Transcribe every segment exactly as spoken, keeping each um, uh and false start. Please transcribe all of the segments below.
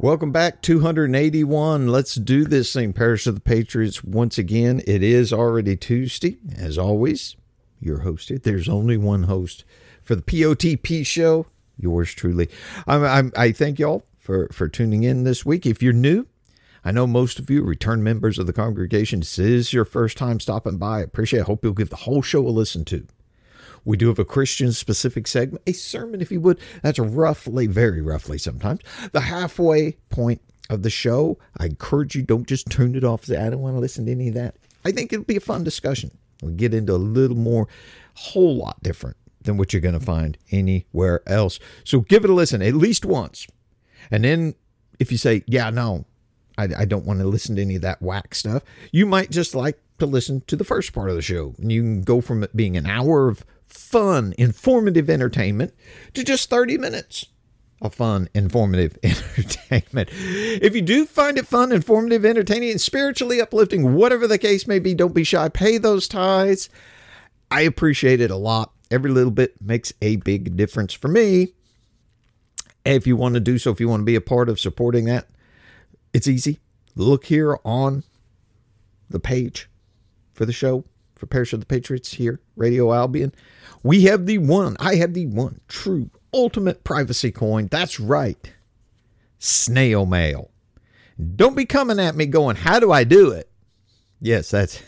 Welcome back, two hundred eighty-one. Let's do this thing, Parish of the Patriots. Once again, it is already Tuesday. As always, your host here. There's only one host for the P O T P show. Yours truly. I'm, I'm, I thank y'all for, for tuning in this week. If you're new, I know most of you return members of the congregation. This is your first time stopping by. I appreciate it. I hope you'll give the whole show a listen to. We do have a Christian-specific segment, a sermon, if you would. That's roughly, very roughly sometimes, the halfway point of the show. I encourage you, don't just turn it off. Say, I don't want to listen to any of that. I think it'll be a fun discussion. We'll get into a little more, whole lot different than what you're going to find anywhere else. So give it a listen at least once. And then if you say, yeah, no, I, I don't want to listen to any of that whack stuff, you might just like to listen to the first part of the show. And you can go from it being an hour of fun, informative entertainment to just thirty minutes of fun, informative entertainment. If you do find it fun, informative, entertaining, and spiritually uplifting, whatever the case may be, don't be shy. Pay those tithes. I appreciate it a lot. Every little bit makes a big difference for me. If you want to do so, if you want to be a part of supporting that, it's easy. Look here on the page for the show, for Parish of the Patriots here, Radio Albion. We have the one, I have the one true ultimate privacy coin. That's right. Snail mail. Don't be coming at me going, how do I do it? Yes, that's,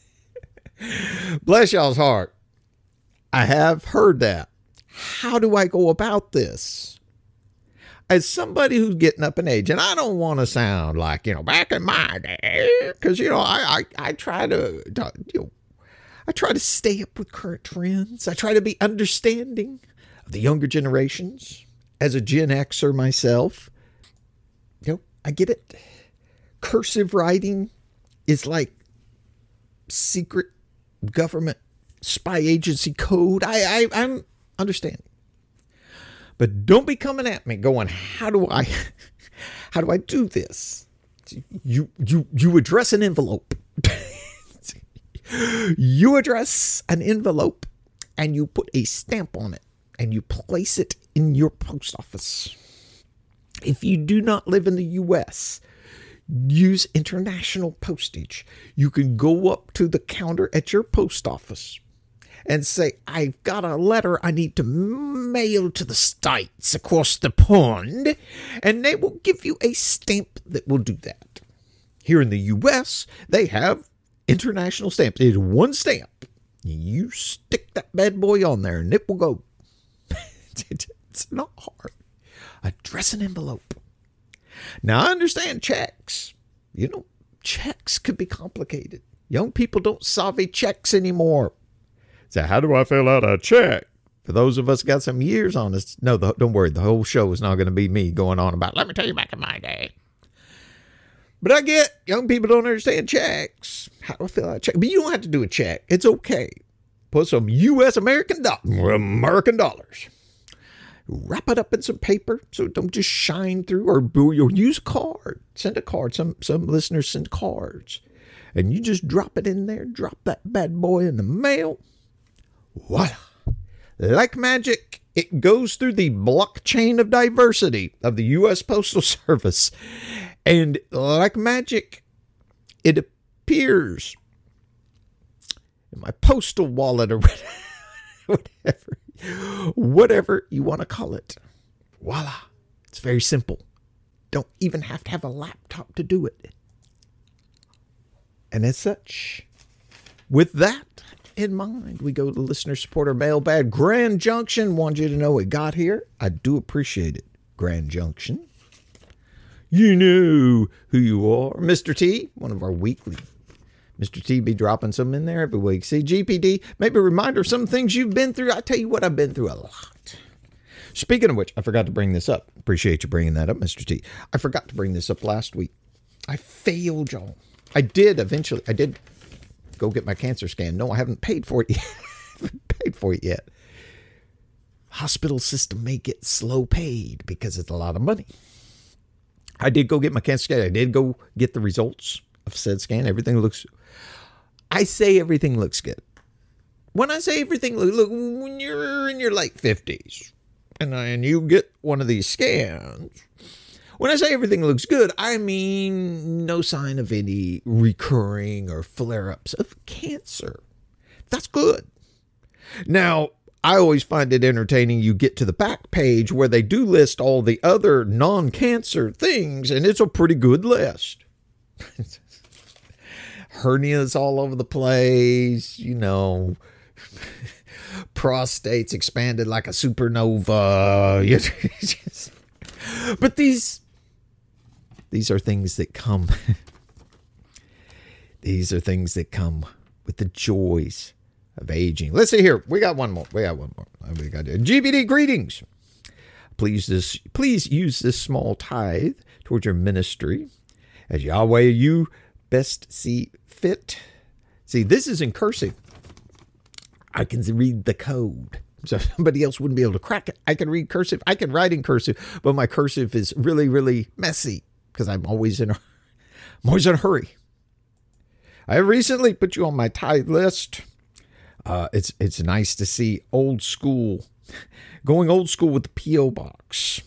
bless y'all's heart. I have heard that. How do I go about this? As somebody who's getting up in age, and I don't want to sound like, you know, back in my day, because, you know, I, I, I try to, you know, I try to stay up with current trends. I try to be understanding of the younger generations. As a Gen Xer myself, you know, I get it. Cursive writing is like secret government spy agency code. I, I, I'm understanding. But don't be coming at me going, how do I, how do I do this? You, you, you address an envelope. You address an envelope and you put a stamp on it and you place it in your post office. If you do not live in the U S, use international postage. You can go up to the counter at your post office and say, I've got a letter I need to mail to the States across the pond, and they will give you a stamp that will do that. Here in the U S, they have international stamps. It is one stamp. You stick that bad boy on there and it will go. It's not hard. Address an envelope. Now, I understand checks. You know, checks could be complicated. Young people don't savvy checks anymore. So how do I fill out a check? For those of us got some years on us. No, the, don't worry. The whole show is not going to be me going on about, let me tell you back in my day. But I get young people don't understand checks. How do I fill out a check? But you don't have to do a check. It's okay. Put some U S American, do- American dollars. Wrap it up in some paper so it don't just shine through. Or, or use a card. Send a card. Some, some listeners send cards. And you just drop it in there. Drop that bad boy in the mail. Voila. Like magic, it goes through the blockchain of diversity of the U S Postal Service. And like magic, it appears in my postal wallet or whatever, whatever you want to call it. Voila. It's very simple. Don't even have to have a laptop to do it. And as such, with that in mind, we go to listener supporter mailbag. Grand Junction wanted you to know it got here. I do appreciate it, Grand Junction. You know who you are. Mister T, one of our weekly. Mister T be dropping some in there every week. See, G P D, maybe a reminder of some things you've been through. I tell you what, I've been through a lot. Speaking of which, I forgot to bring this up. Appreciate you bringing that up, Mister T. I forgot to bring this up last week. I failed, y'all. I did eventually. I did go get my cancer scan. No, I haven't paid for it yet. I haven't paid for it yet. Hospital system may get slow paid because it's a lot of money. I did go get my cancer scan. I did go get the results of said scan. Everything looks, I say everything looks good. When I say everything, look, look when you're in your late fifties and, and you get one of these scans, When I say everything looks good, I mean no sign of any recurring or flare-ups of cancer. That's good. Now, I always find it entertaining. You get to the back page where they do list all the other non-cancer things, and it's a pretty good list. Hernias all over the place, you know, prostates expanded like a supernova. But these, these are things that come, these are things that come with the joys of aging. Let's see here. We got one more. We got one more. We got G B D greetings. Please this, please use this small tithe towards your ministry as Yahweh you best see fit. See, this is in cursive. I can read the code. So somebody else wouldn't be able to crack it. I can read cursive. I can write in cursive, but my cursive is really, really messy because I'm always in a, I'm always in a hurry. I have recently put you on my tithe list. Uh, it's it's nice to see old school, going old school with the P O box.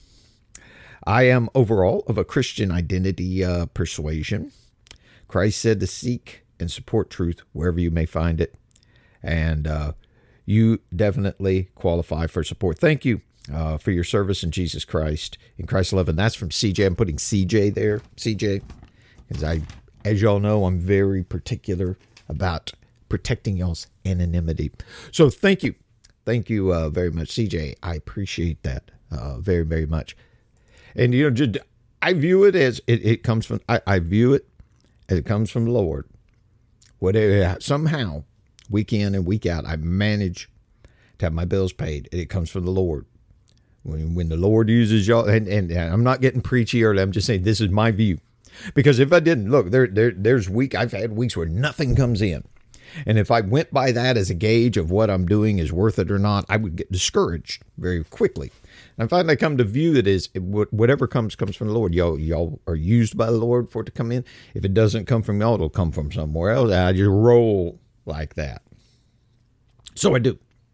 I am overall of a Christian identity uh, persuasion. Christ said to seek and support truth wherever you may find it. And uh, you definitely qualify for support. Thank you uh, for your service in Jesus Christ, in Christ's love. And that's from C J. I'm putting C J there, C J, because I, as y'all know, I'm very particular about protecting y'all's anonymity. So thank you. Thank you uh, very much, C J. I appreciate that uh, very, very much. And, you know, just, I view it as it, it comes from, I, I view it as it comes from the Lord. Whatever, somehow, week in and week out, I manage to have my bills paid. And it comes from the Lord. When, when the Lord uses y'all, and, and, and I'm not getting preachy or I'm just saying this is my view. Because if I didn't, look, there, there there's week, I've had weeks where nothing comes in. And if I went by that as a gauge of what I'm doing is worth it or not, I would get discouraged very quickly. And I finally come to view it as whatever comes, comes from the Lord. Y'all, y'all are used by the Lord for it to come in. If it doesn't come from y'all, it'll come from somewhere else. I just roll like that. So I do.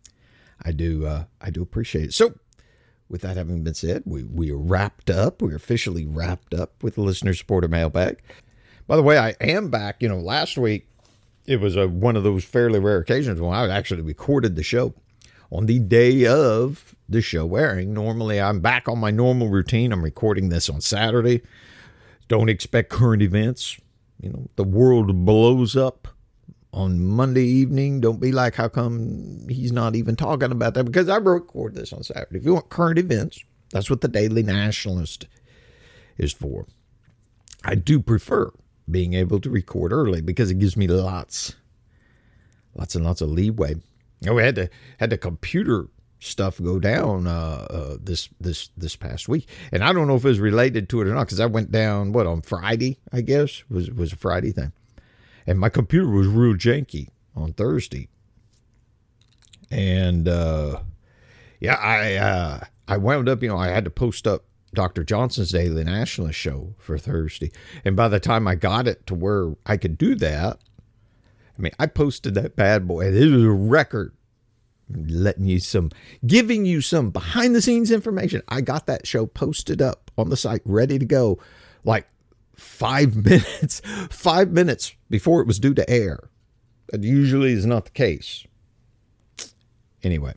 I do. Uh, I do appreciate it. So with that having been said, we, we are wrapped up. We're officially wrapped up with the Listener Supporter Mailbag. By the way, I am back. You know, last week, it was a, one of those fairly rare occasions when I actually recorded the show on the day of the show airing. Normally, I'm back on my normal routine. I'm recording this on Saturday. Don't expect current events. You know, the world blows up on Monday evening. Don't be like, how come he's not even talking about that? Because I record this on Saturday. If you want current events, that's what the Daily Nationalist is for. I do prefer being able to record early because it gives me lots, lots and lots of leeway. You know, we had to had the computer stuff go down uh, uh, this this this past week, and I don't know if it was related to it or not because I went down what on Friday, I guess was was a Friday thing, and my computer was real janky on Thursday, and uh, yeah, I uh, I wound up, you know, I had to post up Doctor Johnson's Daily Nationalist show for Thursday. And by the time I got it to where I could do that, I mean, I posted that bad boy. This was a record. Letting you some, giving you some behind the scenes information. I got that show posted up on the site, ready to go, like five minutes, five minutes before it was due to air. That usually is not the case. Anyway.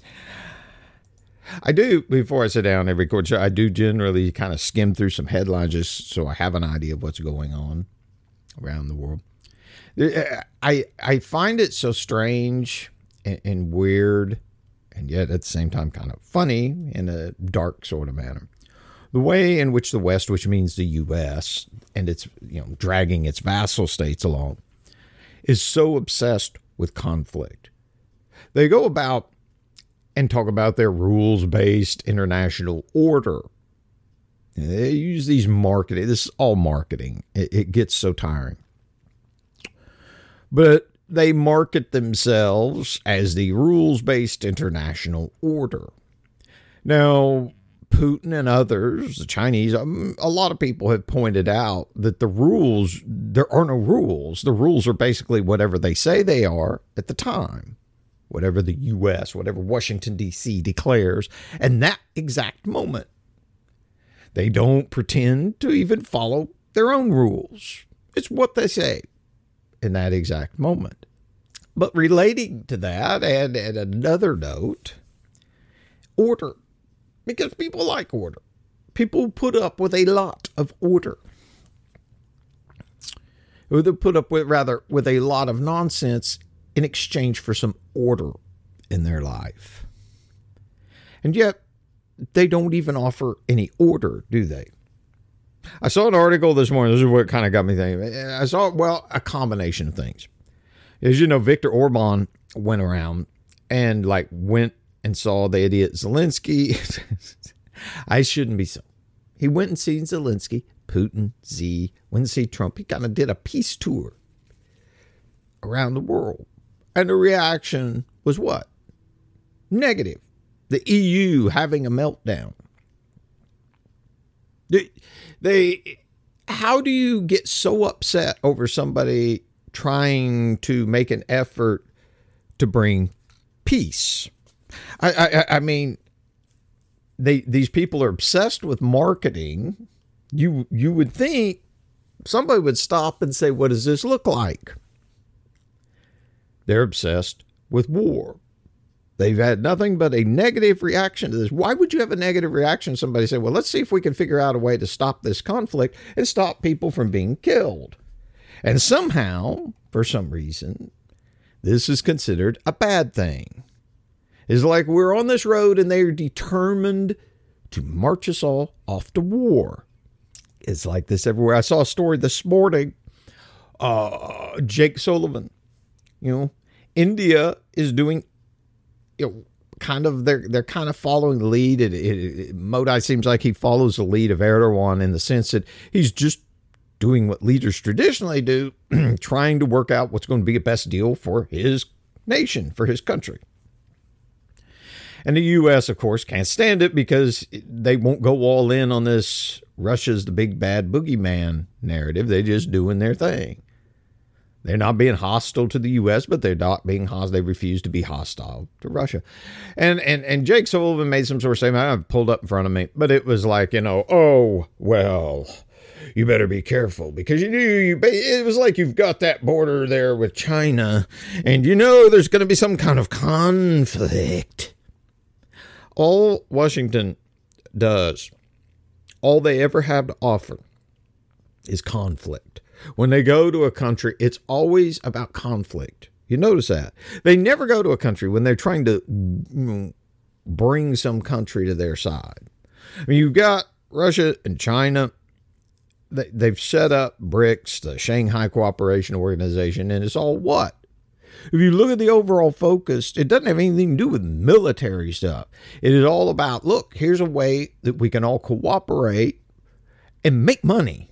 I do, before I sit down and record show, I do generally kind of skim through some headlines just so I have an idea of what's going on around the world. I I find it so strange and, and weird, and yet at the same time kind of funny in a dark sort of manner. The way in which the West, which means the U S, and it's, you know, dragging its vassal states along, is so obsessed with conflict. They go about and talk about their rules-based international order. They use these marketing. This is all marketing. It, it gets so tiring. But they market themselves as the rules-based international order. Now, Putin and others, the Chinese, um, a lot of people have pointed out that the rules, there are no rules. The rules are basically whatever they say they are at the time. Whatever the U S, whatever Washington, D C declares, and that exact moment. They don't pretend to even follow their own rules. It's what they say in that exact moment. But relating to that, and, and another note, order. Because people like order. People put up with a lot of order. Or they put up with, rather, with a lot of nonsense in exchange for some order in their life. And yet, they don't even offer any order, do they? I saw an article this morning. This is what kind of got me thinking. I saw, well, a combination of things. As you know, Viktor Orban went around and like went and saw the idiot Zelensky. I shouldn't be so. He went and seen Zelensky, Putin, Z, went and see Trump. He kind of did a peace tour around the world. And the reaction was what? Negative. The E U having a meltdown. They, they, how do you get so upset over somebody trying to make an effort to bring peace? I, I, I mean, they these people are obsessed with marketing. You you would think somebody would stop and say, "What does this look like?" They're obsessed with war. They've had nothing but a negative reaction to this. Why would you have a negative reaction? Somebody say, well, let's see if we can figure out a way to stop this conflict and stop people from being killed. And somehow, for some reason, this is considered a bad thing. It's like we're on this road and they're determined to march us all off to war. It's like this everywhere. I saw a story this morning. Uh, Jake Sullivan, you know, India is doing You know, kind of they're they're kind of following the lead. It, it, it, Modi seems like he follows the lead of Erdogan in the sense that he's just doing what leaders traditionally do, trying to work out what's going to be the best deal for his nation, for his country. And the U S, of course, can't stand it because they won't go all in on this Russia's the big bad boogeyman narrative. They're just doing their thing. They're not being hostile to the U S, but they're not being hostile. They refuse to be hostile to Russia. And and and Jake Sullivan made some sort of statement. I have pulled up in front of me, but it was like, you know, oh, well, you better be careful because you knew you, it was like you've got that border there with China and you know there's going to be some kind of conflict. All Washington does, all they ever have to offer is conflict. When they go to a country, it's always about conflict. You notice that. They never go to a country when they're trying to you know, bring some country to their side. I mean, you've got Russia and China. They, they've set up BRICS, the Shanghai Cooperation Organization, and it's all what? If you look at the overall focus, it doesn't have anything to do with military stuff. It is all about, look, here's a way that we can all cooperate and make money.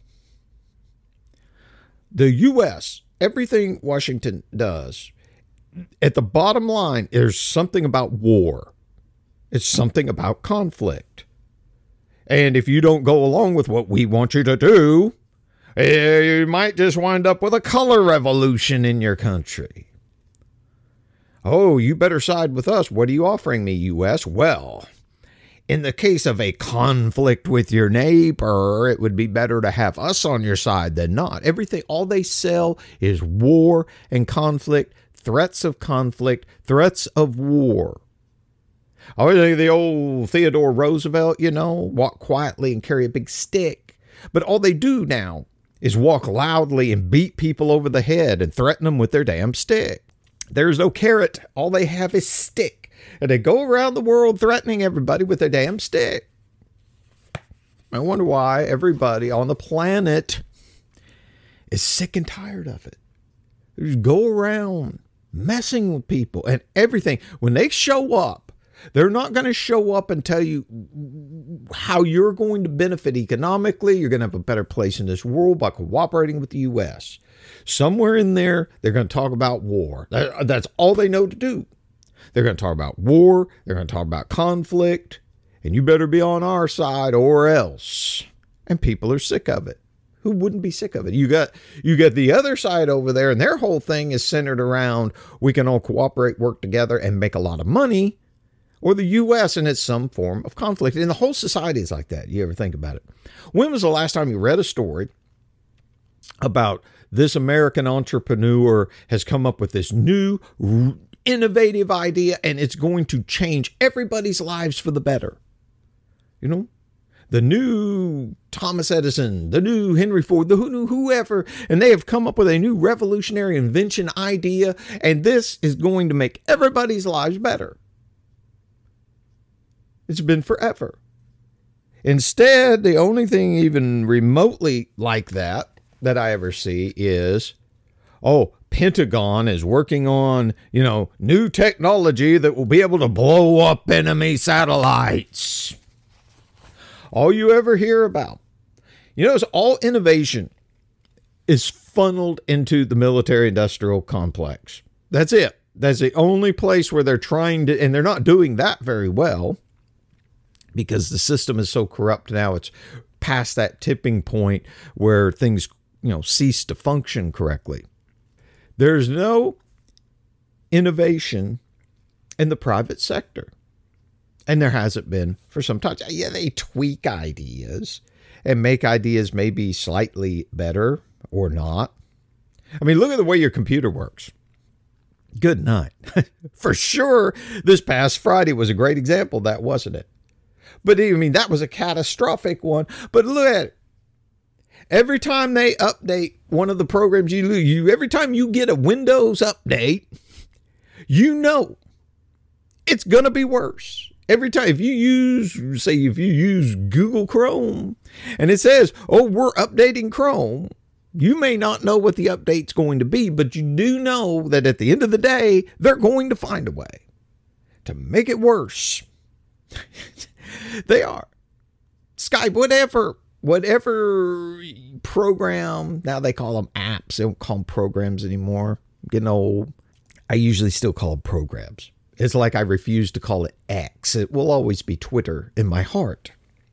The U S, everything Washington does, at the bottom line, there's something about war. It's something about conflict. And if you don't go along with what we want you to do, you might just wind up with a color revolution in your country. Oh, you better side with us. What are you offering me, U S? Well, in the case of a conflict with your neighbor, it would be better to have us on your side than not. Everything, all they sell is war and conflict, threats of conflict, threats of war. I always think of the old Theodore Roosevelt, you know, walk quietly and carry a big stick. But all they do now is walk loudly and beat people over the head and threaten them with their damn stick. There's no carrot. All they have is stick. And they go around the world threatening everybody with their damn stick. I wonder why everybody on the planet is sick and tired of it. They just go around messing with people and everything. When they show up, they're not going to show up and tell you how you're going to benefit economically. You're going to have a better place in this world by cooperating with the U S. Somewhere in there, they're going to talk about war. That's all they know to do. They're going to talk about war. They're going to talk about conflict. And you better be on our side or else. And people are sick of it. Who wouldn't be sick of it? You got you got the other side over there, and their whole thing is centered around we can all cooperate, work together, and make a lot of money or the U S and it's some form of conflict. And the whole society is like that. You ever think about it? When was the last time you read a story about this American entrepreneur has come up with this new innovative idea and it's going to change everybody's lives for the better? You know, the new Thomas Edison, the new Henry Ford, the new whoever, and they have come up with a new revolutionary invention idea, and this is going to make everybody's lives better. It's been forever. Instead, the only thing even remotely like that that I ever see is, oh, Pentagon is working on, you know, new technology that will be able to blow up enemy satellites. All you ever hear about. You notice all innovation is funneled into the military-industrial complex. That's it. That's the only place where they're trying to, and they're not doing that very well because the system is so corrupt now. It's past that tipping point where things, you know, cease to function correctly. There's no innovation in the private sector. And there hasn't been for some time. Yeah, they tweak ideas and make ideas maybe slightly better or not. I mean, look at the way your computer works. Good night. For sure, this past Friday was a great example of that, wasn't it? But I mean, that was a catastrophic one. But look at it. Every time they update one of the programs you lose, you every time you get a Windows update, you know it's going to be worse. Every time, if you use, say, if you use Google Chrome and it says, oh, we're updating Chrome, you may not know what the update's going to be, but you do know that at the end of the day, they're going to find a way to make it worse. They are. Skype, whatever, whatever program, now they call them apps. They don't call them programs anymore. I'm getting old. I usually still call them programs. It's like I refuse to call it X. It will always be Twitter in my heart.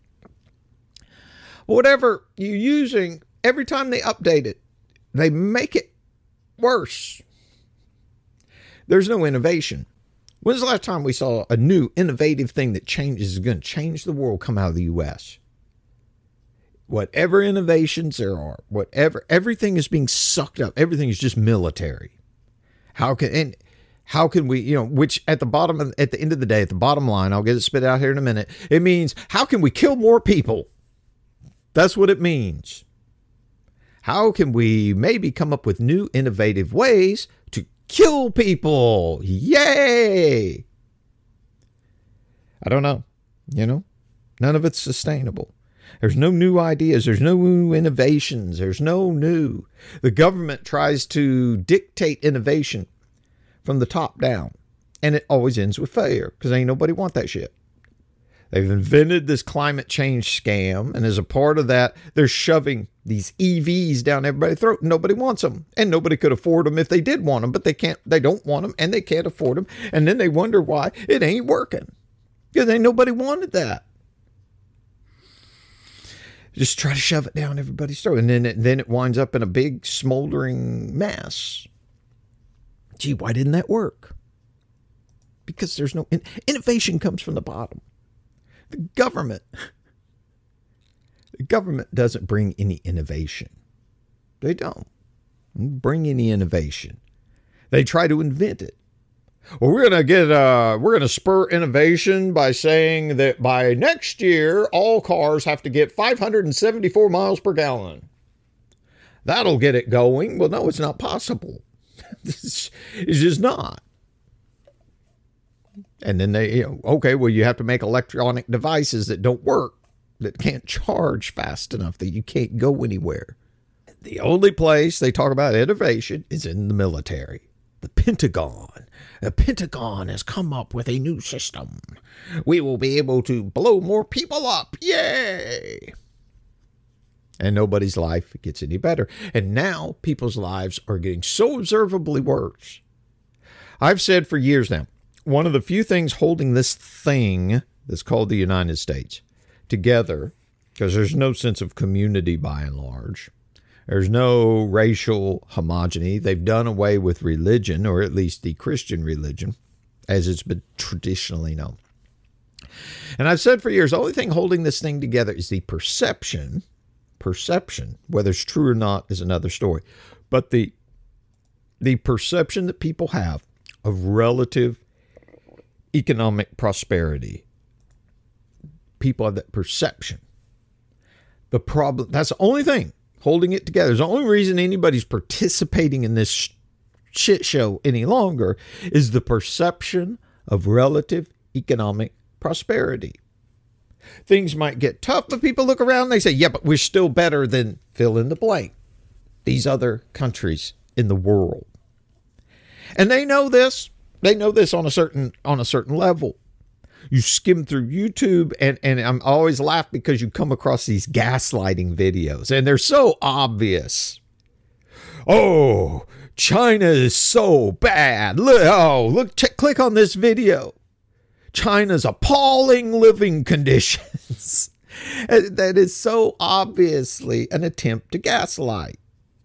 Whatever you're using, every time they update it, they make it worse. There's no innovation. When's the last time we saw a new innovative thing that changes is going to change the world come out of the U S? Whatever innovations there are, whatever, everything is being sucked up. Everything is just military. How can... and How can we, you know, which at the bottom, of, at the end of the day, at the bottom line, I'll get it spit out here in a minute. It means, how can we kill more people? That's what it means. How can we maybe come up with new innovative ways to kill people? Yay! I don't know. You know, none of it's sustainable. There's no new ideas. There's no new innovations. There's no new. The government tries to dictate innovation from the top down. And it always ends with failure because ain't nobody want that shit. They've invented this climate change scam. And as a part of that, they're shoving these E Vs down everybody's throat. Nobody wants them. And nobody could afford them if they did want them. But they can't, they don't want them and they can't afford them. And then they wonder why it ain't working. Because ain't nobody wanted that. Just try to shove it down everybody's throat. And then it, then it winds up in a big smoldering mess. Gee, why didn't that work? Because there's no... In- innovation comes from the bottom. The government... The government doesn't bring any innovation. They don't bring any innovation. They try to invent it. Well, we're going to get... Uh, we're going to spur innovation by saying that by next year, all cars have to get five hundred seventy-four miles per gallon. That'll get it going. Well, no, it's not possible. It's just not. And then they, you know, okay, well, you have to make electronic devices that don't work, that can't charge fast enough, that you can't go anywhere. The only place they talk about innovation is in the military. The Pentagon. The Pentagon has come up with a new system. We will be able to blow more people up. Yay! And nobody's life gets any better. And now people's lives are getting so observably worse. I've said for years now, one of the few things holding this thing that's called the United States together, because there's no sense of community by and large. There's no racial homogeny. They've done away with religion, or at least the Christian religion, as it's been traditionally known. And I've said for years, the only thing holding this thing together is the perception. Perception, whether it's true or not is another story. But the the perception that people have of relative economic prosperity. People have that perception. The problem, that's the only thing holding it together. It's the only reason anybody's participating in this sh- shit show any longer is the perception of relative economic prosperity. Things might get tough, but people look around and they say, yeah, but we're still better than fill in the blank, these other countries in the world. And they know this. They know this on a certain on a certain level. You skim through YouTube, and, and I'm always laugh because you come across these gaslighting videos, and they're so obvious. Oh, China is so bad. Look, oh, look, check, click on this video. China's appalling living conditions. That is so obviously an attempt to gaslight.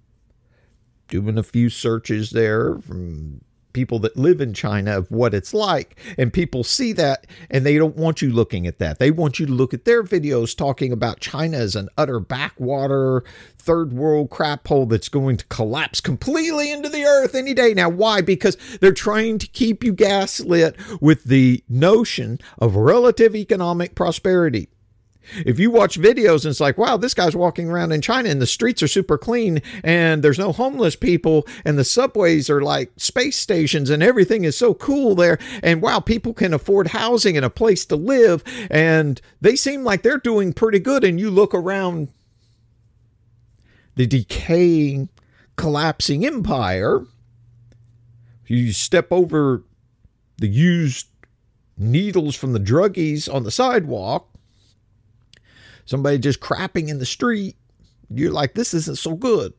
Doing a few searches there from people that live in China of what it's like, and people see that and they don't want you looking at that. They want you to look at their videos talking about China as an utter backwater, third world crap hole that's going to collapse completely into the earth any day. Now, why? Because they're trying to keep you gaslit with the notion of relative economic prosperity. If you watch videos and it's like, wow, this guy's walking around in China and the streets are super clean and there's no homeless people and the subways are like space stations and everything is so cool there. And wow, people can afford housing and a place to live and they seem like they're doing pretty good. And you look around the decaying, collapsing empire, you step over the used needles from the druggies on the sidewalk, somebody just crapping in the street, you're like, this isn't so good.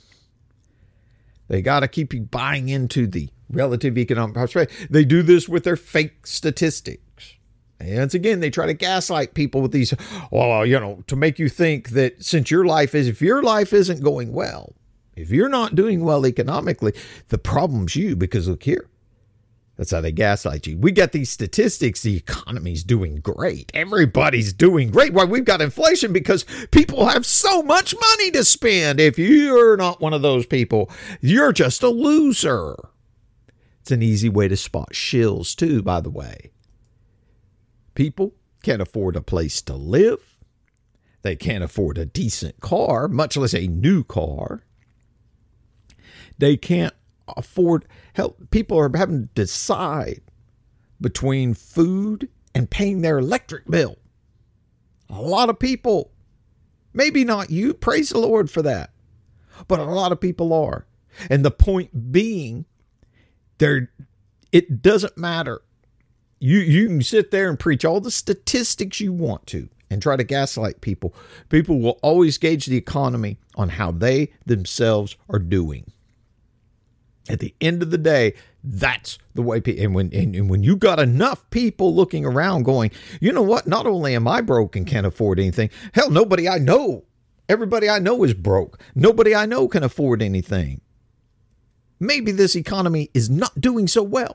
They got to keep you buying into the relative economic prosperity. They do this with their fake statistics. And once again, they try to gaslight people with these, well, you know, to make you think that since your life is, if your life isn't going well, if you're not doing well economically, the problem's you, because look here. That's how they gaslight you. We got these statistics. The economy's doing great. Everybody's doing great. Why? We've got inflation because people have so much money to spend. If you're not one of those people, you're just a loser. It's an easy way to spot shills too, by the way. People can't afford a place to live. They can't afford a decent car, much less a new car. They can't afford help. People are having to decide between food and paying their electric bill. A lot of people, maybe not you, praise the Lord for that, but a lot of people are. And the point being, there, it doesn't matter. You you can sit there and preach all the statistics you want to and try to gaslight people. People will always gauge the economy on how they themselves are doing. At the end of the day, that's the way people, and when, and, and when you got enough people looking around going, you know what? Not only am I broke and can't afford anything, hell, nobody I know, everybody I know is broke. Nobody I know can afford anything. Maybe this economy is not doing so well.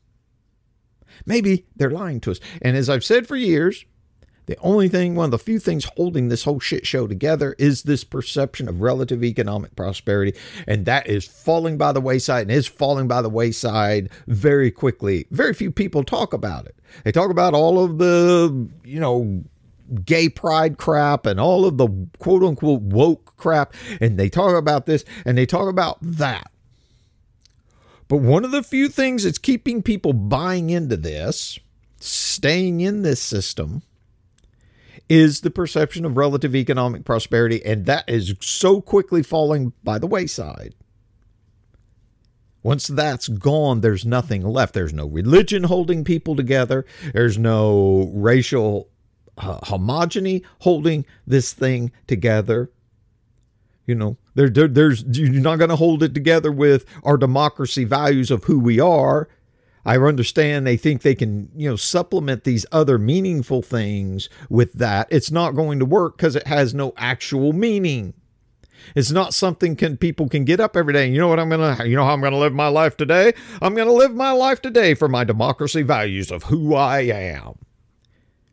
Maybe they're lying to us. And as I've said for years, the only thing, one of the few things holding this whole shit show together is this perception of relative economic prosperity. And that is falling by the wayside and is falling by the wayside very quickly. Very few people talk about it. They talk about all of the, you know, gay pride crap and all of the quote unquote woke crap. And they talk about this and they talk about that. But one of the few things that's keeping people buying into this, staying in this system, is the perception of relative economic prosperity, and that is so quickly falling by the wayside. Once that's gone, there's nothing left. There's no religion holding people together. There's no racial uh, homogeny holding this thing together. You know, there, there, there's you're not going to hold it together with our democracy values of who we are. I understand they think they can, you know, supplement these other meaningful things with that. It's not going to work because it has no actual meaning. It's not something can people can get up every day. And you know what I'm going to, you know how I'm going to live my life today? I'm going to live my life today for my democracy values of who I am.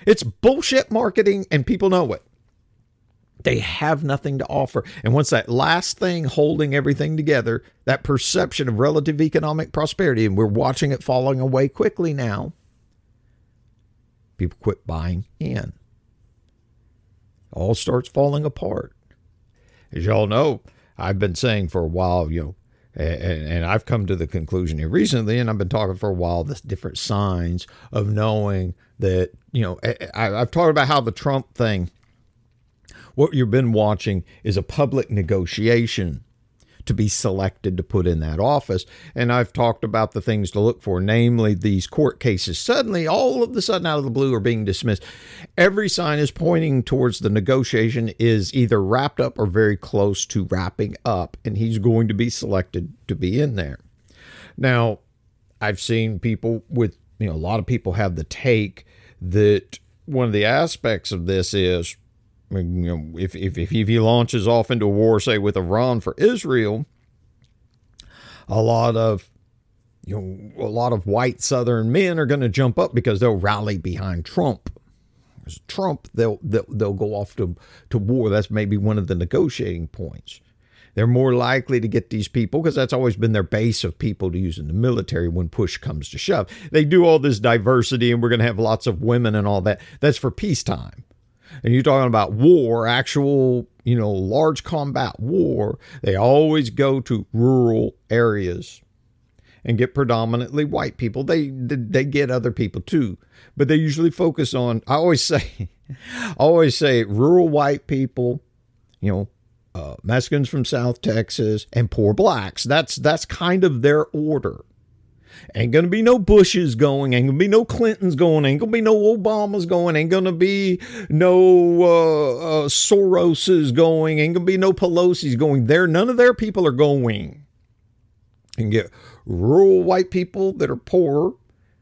It's bullshit marketing, and people know it. They have nothing to offer. And once that last thing holding everything together, that perception of relative economic prosperity, and we're watching it falling away quickly now, people quit buying in. All starts falling apart. As y'all know, I've been saying for a while, you know, and, and I've come to the conclusion here recently, and I've been talking for a while, this different signs of knowing that, you know, I, I've talked about how the Trump thing, what you've been watching is a public negotiation to be selected to put in that office. And I've talked about the things to look for, namely these court cases. Suddenly, all of the sudden out of the blue are being dismissed. Every sign is pointing towards the negotiation is either wrapped up or very close to wrapping up, and he's going to be selected to be in there. Now, I've seen people with, you know, a lot of people have the take that one of the aspects of this is, you know, if, if, if he launches off into a war, say, with Iran for Israel, a lot of, you know, a lot of white Southern men are going to jump up because they'll rally behind Trump. As Trump, they'll, they'll, they'll go off to, to war. That's maybe one of the negotiating points. They're more likely to get these people, because that's always been their base of people to use in the military when push comes to shove. They do all this diversity, and we're going to have lots of women and all that. That's for peacetime. And you're talking about war, actual, you know, large combat war, they always go to rural areas and get predominantly white people. They they get other people too, but they usually focus on, I always say, I always say rural white people, you know, uh, Mexicans from South Texas, and poor blacks. That's, that's kind of their order. Ain't going to be no Bushes going. Ain't going to be no Clintons going. Ain't going to be no Obamas going. Ain't going to be no uh, uh, Soroses going. Ain't going to be no Pelosi's going. There, none of their people are going. You can get rural white people that are poor,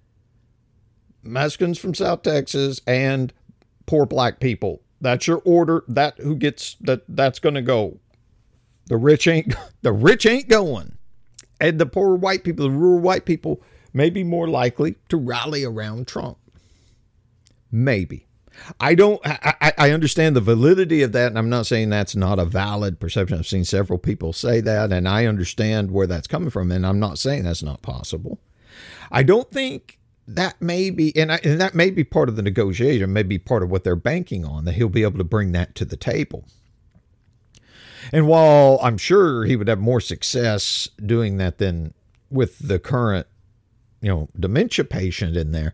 Mexicans from South Texas, and poor black people. That's your order. That who gets that. That's going to go. The rich ain't. The rich ain't going. And the poor white people, the rural white people, may be more likely to rally around Trump. Maybe. I don't, I, I understand the validity of that, and I'm not saying that's not a valid perception. I've seen several people say that, and I understand where that's coming from, and I'm not saying that's not possible. I don't think that may be, and, I, and that may be part of the negotiation, may be part of what they're banking on, that he'll be able to bring that to the table. And while I'm sure he would have more success doing that than with the current, you know, dementia patient in there,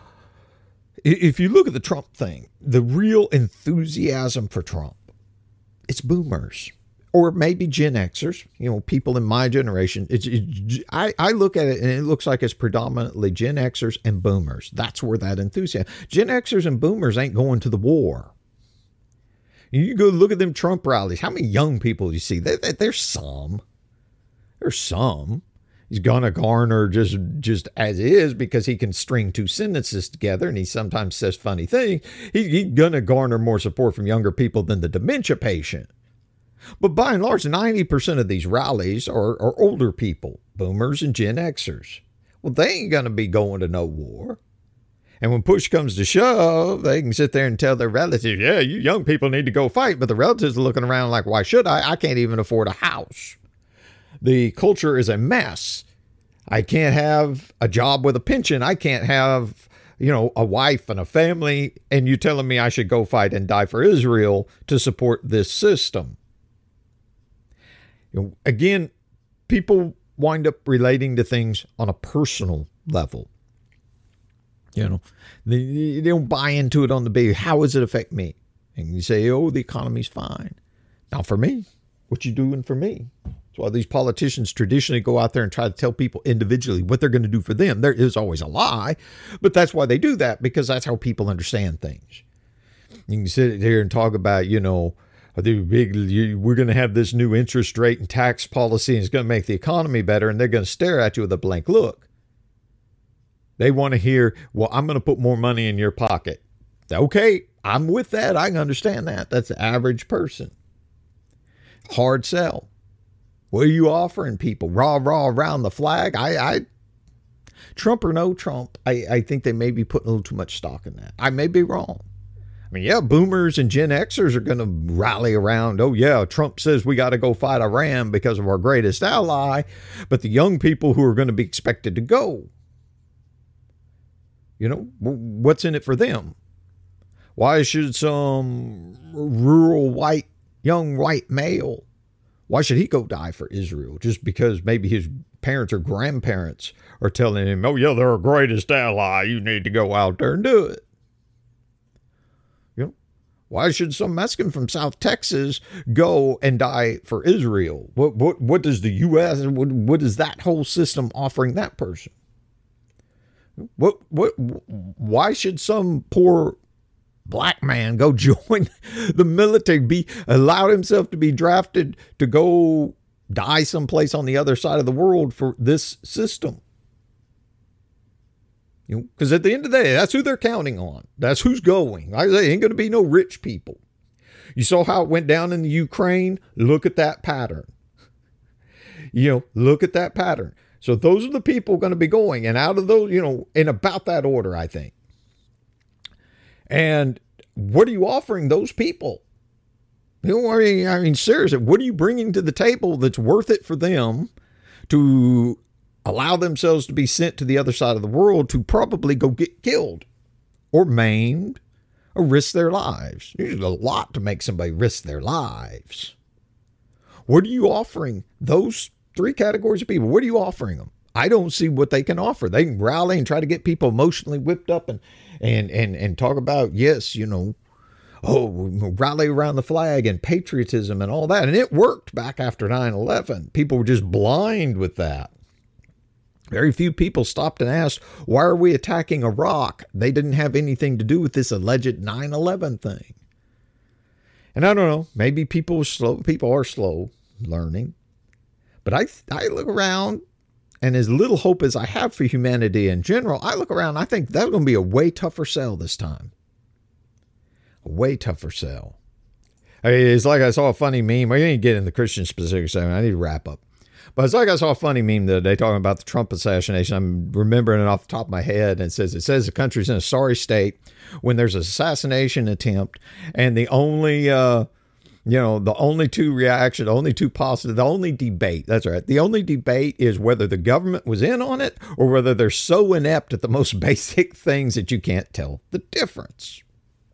if you look at the Trump thing, the real enthusiasm for Trump, it's boomers or maybe Gen Xers, you know, people in my generation. It's, it, I, I look at it and it looks like it's predominantly Gen Xers and boomers. That's where that enthusiasm. Gen Xers and boomers ain't going to the war. You go look at them Trump rallies. How many young people do you see? There, there, there's some. There's some. He's going to garner just, just as is because he can string two sentences together and he sometimes says funny things. He, he's going to garner more support from younger people than the dementia patient. But by and large, ninety percent of these rallies are, are older people, boomers and Gen Xers. Well, they ain't going to be going to no war. And when push comes to shove, they can sit there and tell their relatives, yeah, you young people need to go fight. But the relatives are looking around like, why should I? I can't even afford a house. The culture is a mess. I can't have a job with a pension. I can't have, you know, a wife and a family. And you telling me I should go fight and die for Israel to support this system. You know, again, people wind up relating to things on a personal level. You know, they, they don't buy into it on the big, how does it affect me? And you say, oh, the economy's fine. Not for me. What you doing for me? That's why these politicians traditionally go out there and try to tell people individually what they're going to do for them. There is always a lie, but that's why they do that, because that's how people understand things. You can sit here and talk about, you know, the big, we're going to have this new interest rate and tax policy and it's going to make the economy better, and they're going to stare at you with a blank look. They want to hear, well, I'm going to put more money in your pocket. Okay, I'm with that. I can understand that. That's the average person. Hard sell. What are you offering people? Rah, rah, around the flag? I, I, Trump or no Trump, I, I think they may be putting a little too much stock in that. I may be wrong. I mean, yeah, boomers and Gen Xers are going to rally around. Oh, yeah, Trump says we got to go fight Iran because of our greatest ally. But the young people who are going to be expected to go, you know, what's in it for them? Why should some rural white, young white male, why should he go die for Israel? Just because maybe his parents or grandparents are telling him, oh, yeah, they're our greatest ally. You need to go out there and do it. You know, why should some Mexican from South Texas go and die for Israel? What what what does the U S, what, what is that whole system offering that person? What what why should some poor black man go join the military, be allowed himself to be drafted to go die someplace on the other side of the world for this system? You know, because at the end of the day, that's who they're counting on. That's who's going. I say, ain't going to be no rich people. You saw how it went down in the Ukraine. Look at that pattern. You know, look at that pattern. So those are the people going to be going, and out of those, you know, in about that order, I think. And what are you offering those people? You know, I mean, I mean, seriously, what are you bringing to the table that's worth it for them to allow themselves to be sent to the other side of the world to probably go get killed or maimed or risk their lives? There's a lot to make somebody risk their lives. What are you offering those three categories of people? What are you offering them? I don't see what they can offer. They can rally and try to get people emotionally whipped up and and and and talk about, yes, you know, oh, rally around the flag and patriotism and all that. And it worked back after nine eleven. People were just blind with that. Very few people stopped and asked, why are we attacking Iraq? They didn't have anything to do with this alleged nine eleven thing. And I don't know, maybe people are slow. People are slow learning. But I, I look around, and as little hope as I have for humanity in general, I look around, I think that's going to be a way tougher sell this time. A way tougher sell. I mean, it's like I saw a funny meme. I didn't get in the Christian specific segment. I need to wrap up. But it's like I saw a funny meme the other day talking about the Trump assassination. I'm remembering it off the top of my head. And it says, it says the country's in a sorry state when there's an assassination attempt. And the only, uh, you know, the only two reaction, the only two positive, the only debate, that's right. The only debate is whether the government was in on it or whether they're so inept at the most basic things that you can't tell the difference.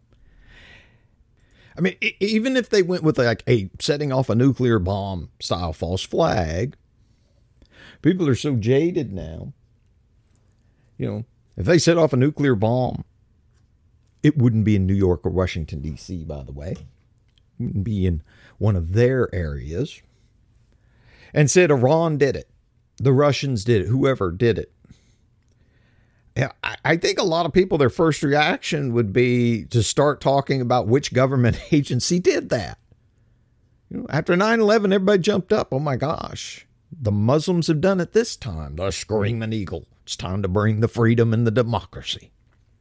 I mean, even if they went with like a setting off a nuclear bomb style false flag, people are so jaded now. You know, if they set off a nuclear bomb, it wouldn't be in New York or Washington, D C, by the way. It wouldn't be in one of their areas. And said Iran did it. The Russians did it. Whoever did it. Yeah, I think a lot of people, their first reaction would be to start talking about which government agency did that. You know, after nine eleven, everybody jumped up. Oh, my gosh. The Muslims have done it this time. The screaming eagle. It's time to bring the freedom and the democracy.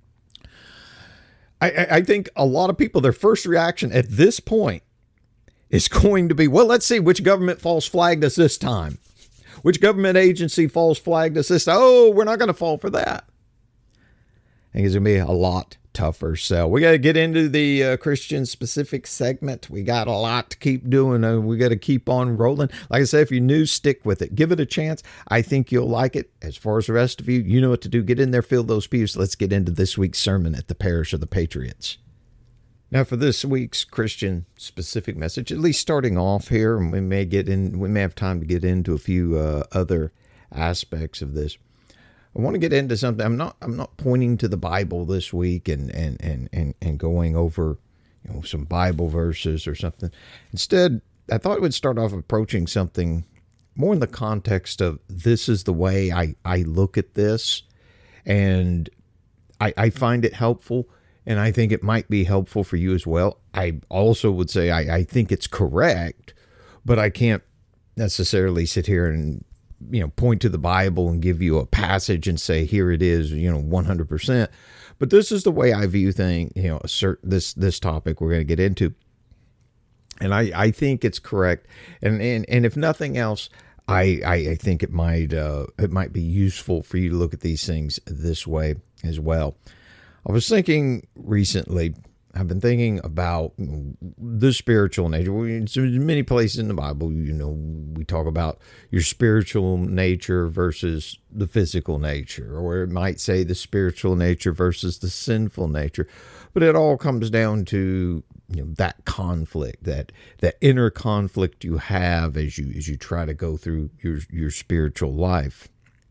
I, I think a lot of people, their first reaction at this point is going to be, well, let's see which government false flagged us this time. Which government agency false flagged us this time? Oh, we're not going to fall for that. I think it's going to be a lot tougher sell. We got to get into the uh, Christian specific segment. We got a lot to keep doing. Uh, we got to keep on rolling. Like I said, if you're new, stick with it. Give it a chance. I think you'll like it. As far as the rest of you, you know what to do. Get in there, fill those pews. Let's get into this week's sermon at the Parish of the Patriots. Now, for this week's Christian specific message, at least starting off here, and we may get in, we may have time to get into a few uh, other aspects of this. I want to get into something. I'm not I'm not pointing to the Bible this week and and and and, and going over, you know, some Bible verses or something. Instead, I thought I would start off approaching something more in the context of this is the way I, I look at this, and I, I find it helpful, and I think it might be helpful for you as well. I also would say I, I think it's correct, but I can't necessarily sit here and, you know, point to the Bible and give you a passage and say, here it is, you know, one hundred percent. But this is the way I view things, you know, a certain, this, this topic we're going to get into. And I, I think it's correct. And, and, and if nothing else, I, I, I think it might uh, it might be useful for you to look at these things this way as well. I was thinking recently, I've been thinking about the spiritual nature. In many places in the Bible, you know, we talk about your spiritual nature versus the physical nature, or it might say the spiritual nature versus the sinful nature. But it all comes down to, you know, that conflict, that that inner conflict you have as you as you try to go through your your spiritual life.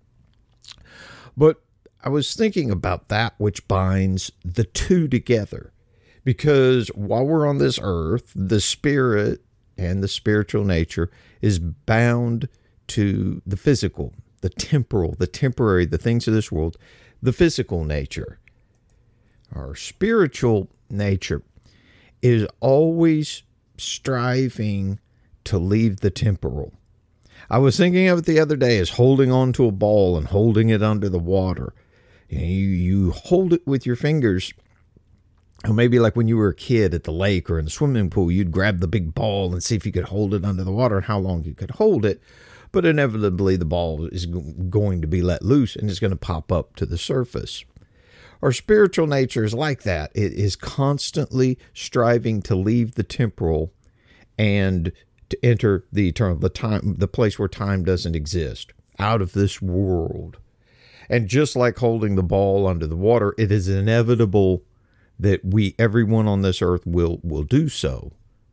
But I was thinking about that which binds the two together, because while we're on this earth, the spirit and the spiritual nature is bound to the physical, the temporal, the temporary, the things of this world, the physical nature. Our spiritual nature is always striving to leave the temporal. I was thinking of it the other day as holding on to a ball and holding it under the water. You know, you, you hold it with your fingers. Or maybe like when you were a kid at the lake or in the swimming pool, you'd grab the big ball and see if you could hold it under the water and how long you could hold it. But inevitably the ball is going to be let loose and it's going to pop up to the surface. Our spiritual nature is like that. It is constantly striving to leave the temporal and to enter the eternal, the time, the place where time doesn't exist, out of this world. And just like holding the ball under the water, it is inevitable that we, everyone on this earth, will will do so.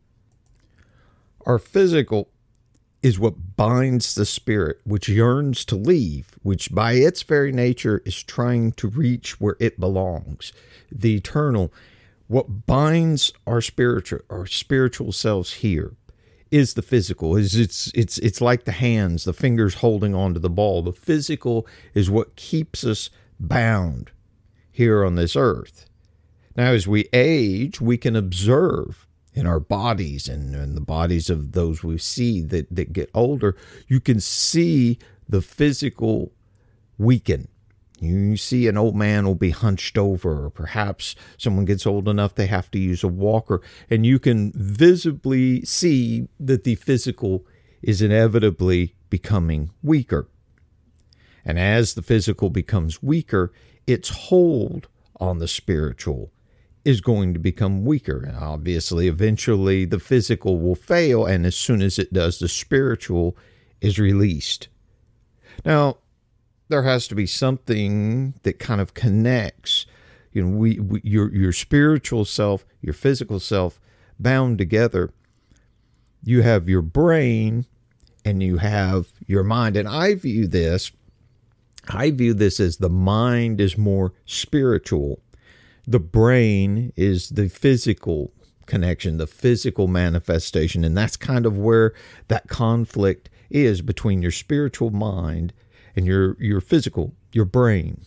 Our physical is what binds the spirit, which yearns to leave, which by its very nature is trying to reach where it belongs, the eternal. What binds our spiritual, our spiritual selves here is the physical. Is it's it's it's like the hands, the fingers holding onto the ball. The physical is what keeps us bound here on this earth. Now, as we age, we can observe in our bodies and in the bodies of those we see that, that get older, you can see the physical weaken. You see an old man will be hunched over, or perhaps someone gets old enough they have to use a walker, and you can visibly see that the physical is inevitably becoming weaker. And as the physical becomes weaker, its hold on the spiritual is going to become weaker. And obviously, eventually the physical will fail, and as soon as it does, the spiritual is released. Now, there has to be something that kind of connects, you know, we, we your your spiritual self, your physical self bound together. You have your brain and you have your mind. And I view this, I view this as the mind is more spiritual. The brain is the physical connection, the physical manifestation. And that's kind of where that conflict is between your spiritual mind and your, your physical, your brain.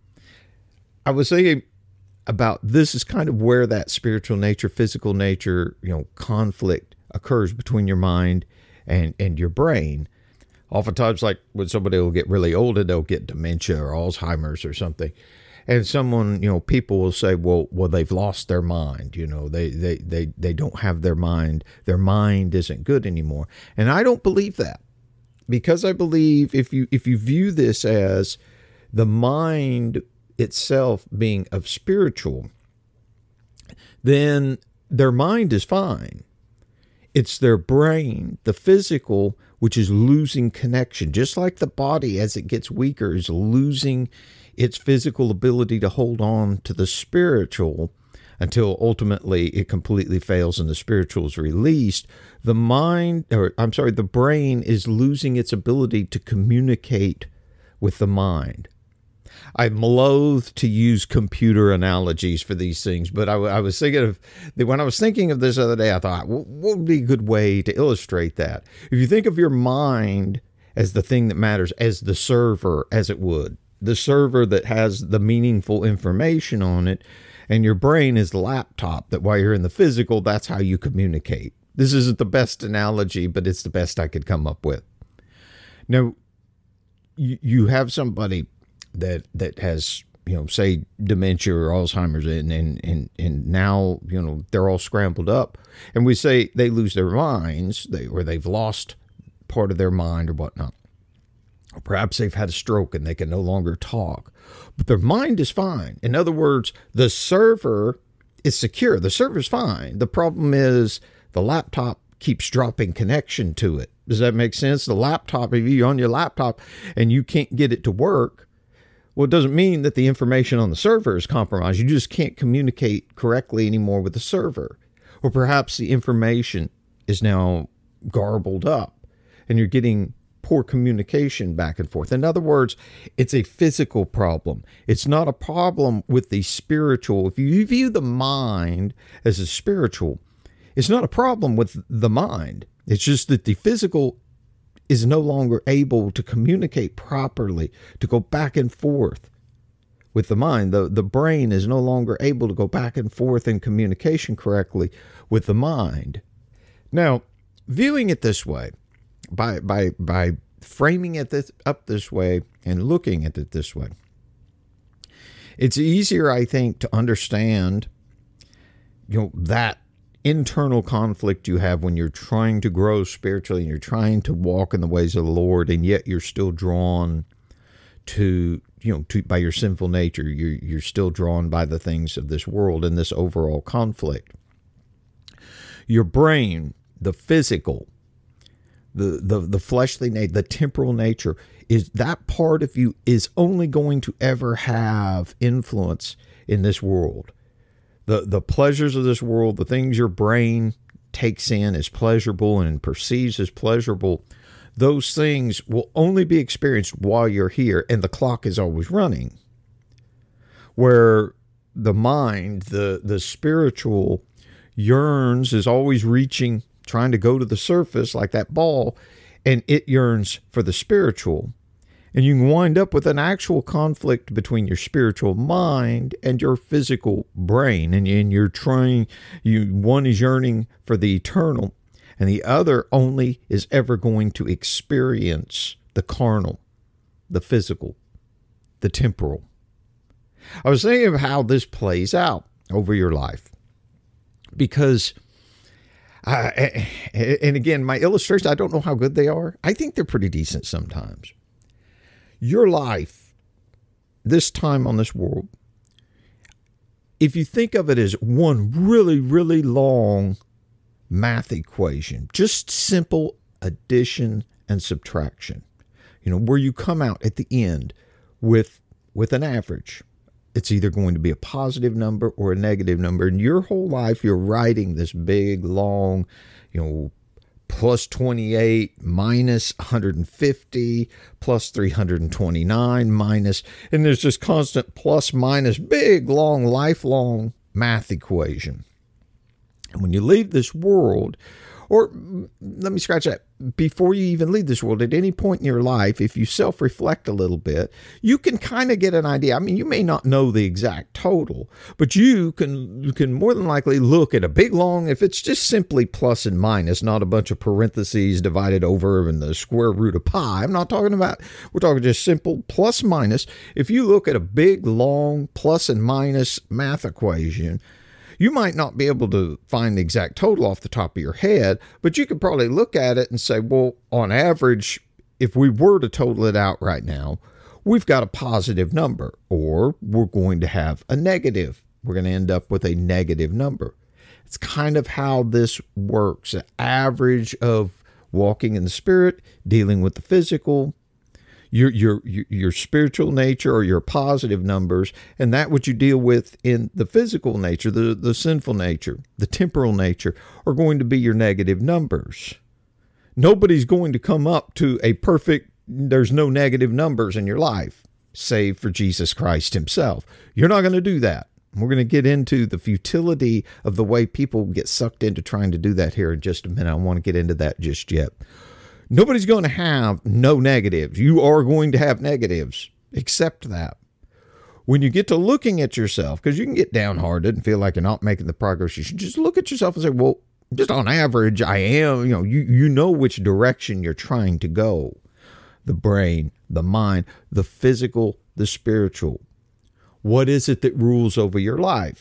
I was thinking about this is kind of where that spiritual nature, physical nature, you know, conflict occurs between your mind and, and your brain. Oftentimes, like when somebody will get really old and they'll get dementia or Alzheimer's or something. And someone, you know, people will say, well, well, they've lost their mind. You know, they, they, they, they don't have their mind. Their mind isn't good anymore. And I don't believe that, because I believe if you, if you view this as the mind itself being of spiritual, then their mind is fine. It's their brain, the physical, which is losing connection. Just like the body, as it gets weaker, is losing its physical ability to hold on to the spiritual until ultimately it completely fails and the spiritual is released. The mind, or I'm sorry, the brain is losing its ability to communicate with the mind. I'm loath to use computer analogies for these things, but I, I was thinking of, when I was thinking of this other day, I thought, what would be a good way to illustrate that? If you think of your mind as the thing that matters, as the server, as it would, the server that has the meaningful information on it, and your brain is the laptop that while you're in the physical, that's how you communicate. This isn't the best analogy, but it's the best I could come up with. Now, you, you have somebody that that has, you know, say dementia or Alzheimer's, and, and, and, and now, you know, they're all scrambled up, and we say they lose their minds, they or they've lost part of their mind or whatnot. Or perhaps they've had a stroke and they can no longer talk, but their mind is fine. In other words, the server is secure. The server's fine. The problem is the laptop keeps dropping connection to it. Does that make sense? The laptop, if you're on your laptop and you can't get it to work, well, it doesn't mean that the information on the server is compromised. You just can't communicate correctly anymore with the server. Or perhaps the information is now garbled up and you're getting poor communication back and forth. In other words, it's a physical problem. It's not a problem with the spiritual. If you view the mind as a spiritual, it's not a problem with the mind. It's just that the physical is no longer able to communicate properly, to go back and forth with the mind. The, the brain is no longer able to go back and forth in communication correctly with the mind. Now, viewing it this way, by by by framing it this, up this way and looking at it this way, it's easier, I think, to understand, you know, that internal conflict you have when you're trying to grow spiritually and you're trying to walk in the ways of the Lord, and yet you're still drawn to, you know, to, by your sinful nature, you're, you're still drawn by the things of this world and this overall conflict. Your brain, the physical, the, the, the fleshly nature, the temporal nature, is that part of you is only going to ever have influence in this world. The the pleasures of this world, the things your brain takes in as pleasurable and perceives as pleasurable, those things will only be experienced while you're here, and the clock is always running. Where the mind, the, the spiritual, yearns, is always reaching, trying to go to the surface like that ball, and it yearns for the spiritual. And you can wind up with an actual conflict between your spiritual mind and your physical brain. And, and you're trying, you one is yearning for the eternal, and the other only is ever going to experience the carnal, the physical, the temporal. I was thinking of how this plays out over your life. Because, uh, and again, my illustrations, I don't know how good they are. I think they're pretty decent sometimes. Your life, this time on this world, if you think of it as one really, really long math equation, just simple addition and subtraction, you know, where you come out at the end with, with an average. It's either going to be a positive number or a negative number. And your whole life, you're writing this big, long, you know, plus twenty-eight, minus one hundred fifty, plus three hundred twenty-nine, minus, and there's this constant plus, minus, big, long, lifelong math equation. And when you leave this world, or let me scratch that, before you even leave this world, at any point in your life, if you self-reflect a little bit, you can kind of get an idea. I mean, you may not know the exact total, but you can you can more than likely look at a big long, if it's just simply plus and minus, not a bunch of parentheses divided over in the square root of pi. I'm not talking about, we're talking just simple plus minus. If you look at a big long plus and minus math equation, you might not be able to find the exact total off the top of your head, but you could probably look at it and say, well, on average, if we were to total it out right now, we've got a positive number, or we're going to have a negative. We're going to end up with a negative number. It's kind of how this works. An average of walking in the spirit, dealing with the physical, Your, your your your spiritual nature, or your positive numbers, and that what you deal with in the physical nature, the, the sinful nature, the temporal nature, are going to be your negative numbers. Nobody's going to come up to a perfect, there's no negative numbers in your life, save for Jesus Christ himself. You're not going to do that. We're going to get into the futility of the way people get sucked into trying to do that here in just a minute. I don't want to get into that just yet. Nobody's going to have no negatives. You are going to have negatives. Accept that. When you get to looking at yourself, because you can get downhearted and feel like you're not making the progress, you should just look at yourself and say, well, just on average, I am, you know, you, you know which direction you're trying to go. The brain, the mind, the physical, the spiritual. What is it that rules over your life?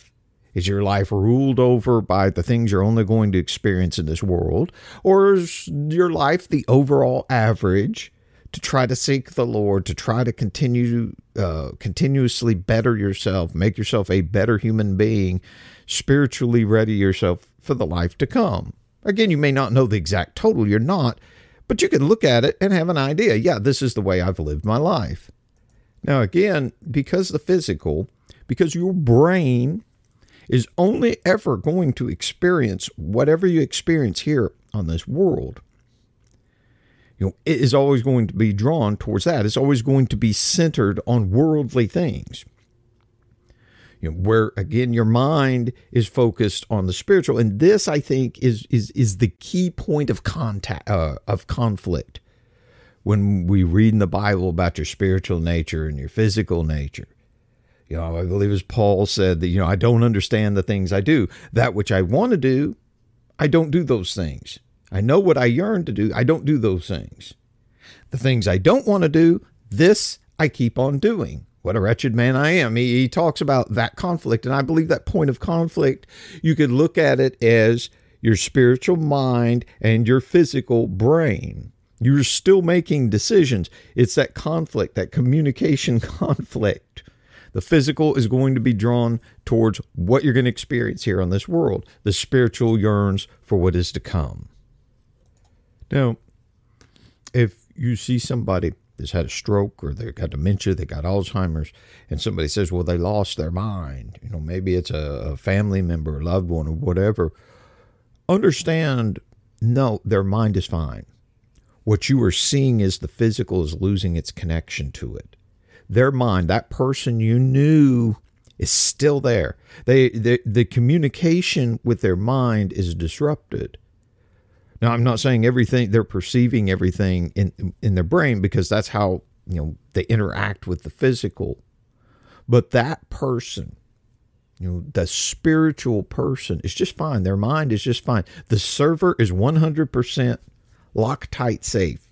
Is your life ruled over by the things you're only going to experience in this world? Or is your life the overall average to try to seek the Lord, to try to continue, uh, continuously better yourself, make yourself a better human being, spiritually ready yourself for the life to come? Again, you may not know the exact total, you're not, but you can look at it and have an idea. Yeah, this is the way I've lived my life. Now, again, because the physical, because your brain is only ever going to experience whatever you experience here on this world, you know, it is always going to be drawn towards that. It's always going to be centered on worldly things. You know, where again your mind is focused on the spiritual, and this I think is is is the key point of contact uh, of conflict when we read in the Bible about your spiritual nature and your physical nature. You know, I believe as Paul said that, you know, I don't understand the things I do. That which I want to do, I don't do those things. I know what I yearn to do. I don't do those things. The things I don't want to do, this I keep on doing. What a wretched man I am. He, he talks about that conflict. And I believe that point of conflict, you could look at it as your spiritual mind and your physical brain. You're still making decisions. It's that conflict, that communication conflict. The physical is going to be drawn towards what you're going to experience here on this world. The spiritual yearns for what is to come. Now, if you see somebody that's had a stroke or they've got dementia, they got Alzheimer's, and somebody says, well, they lost their mind, you know, maybe it's a, a family member, a loved one, or whatever, understand, no, their mind is fine. What you are seeing is the physical is losing its connection to it. Their mind, that person you knew, is still there. They, they the communication with their mind is disrupted. Now, I'm not saying everything, they're perceiving everything in in their brain, because that's how, you know, they interact with the physical. But that person, you know, the spiritual person is just fine. Their mind is just fine. The server is one hundred percent Loctite safe.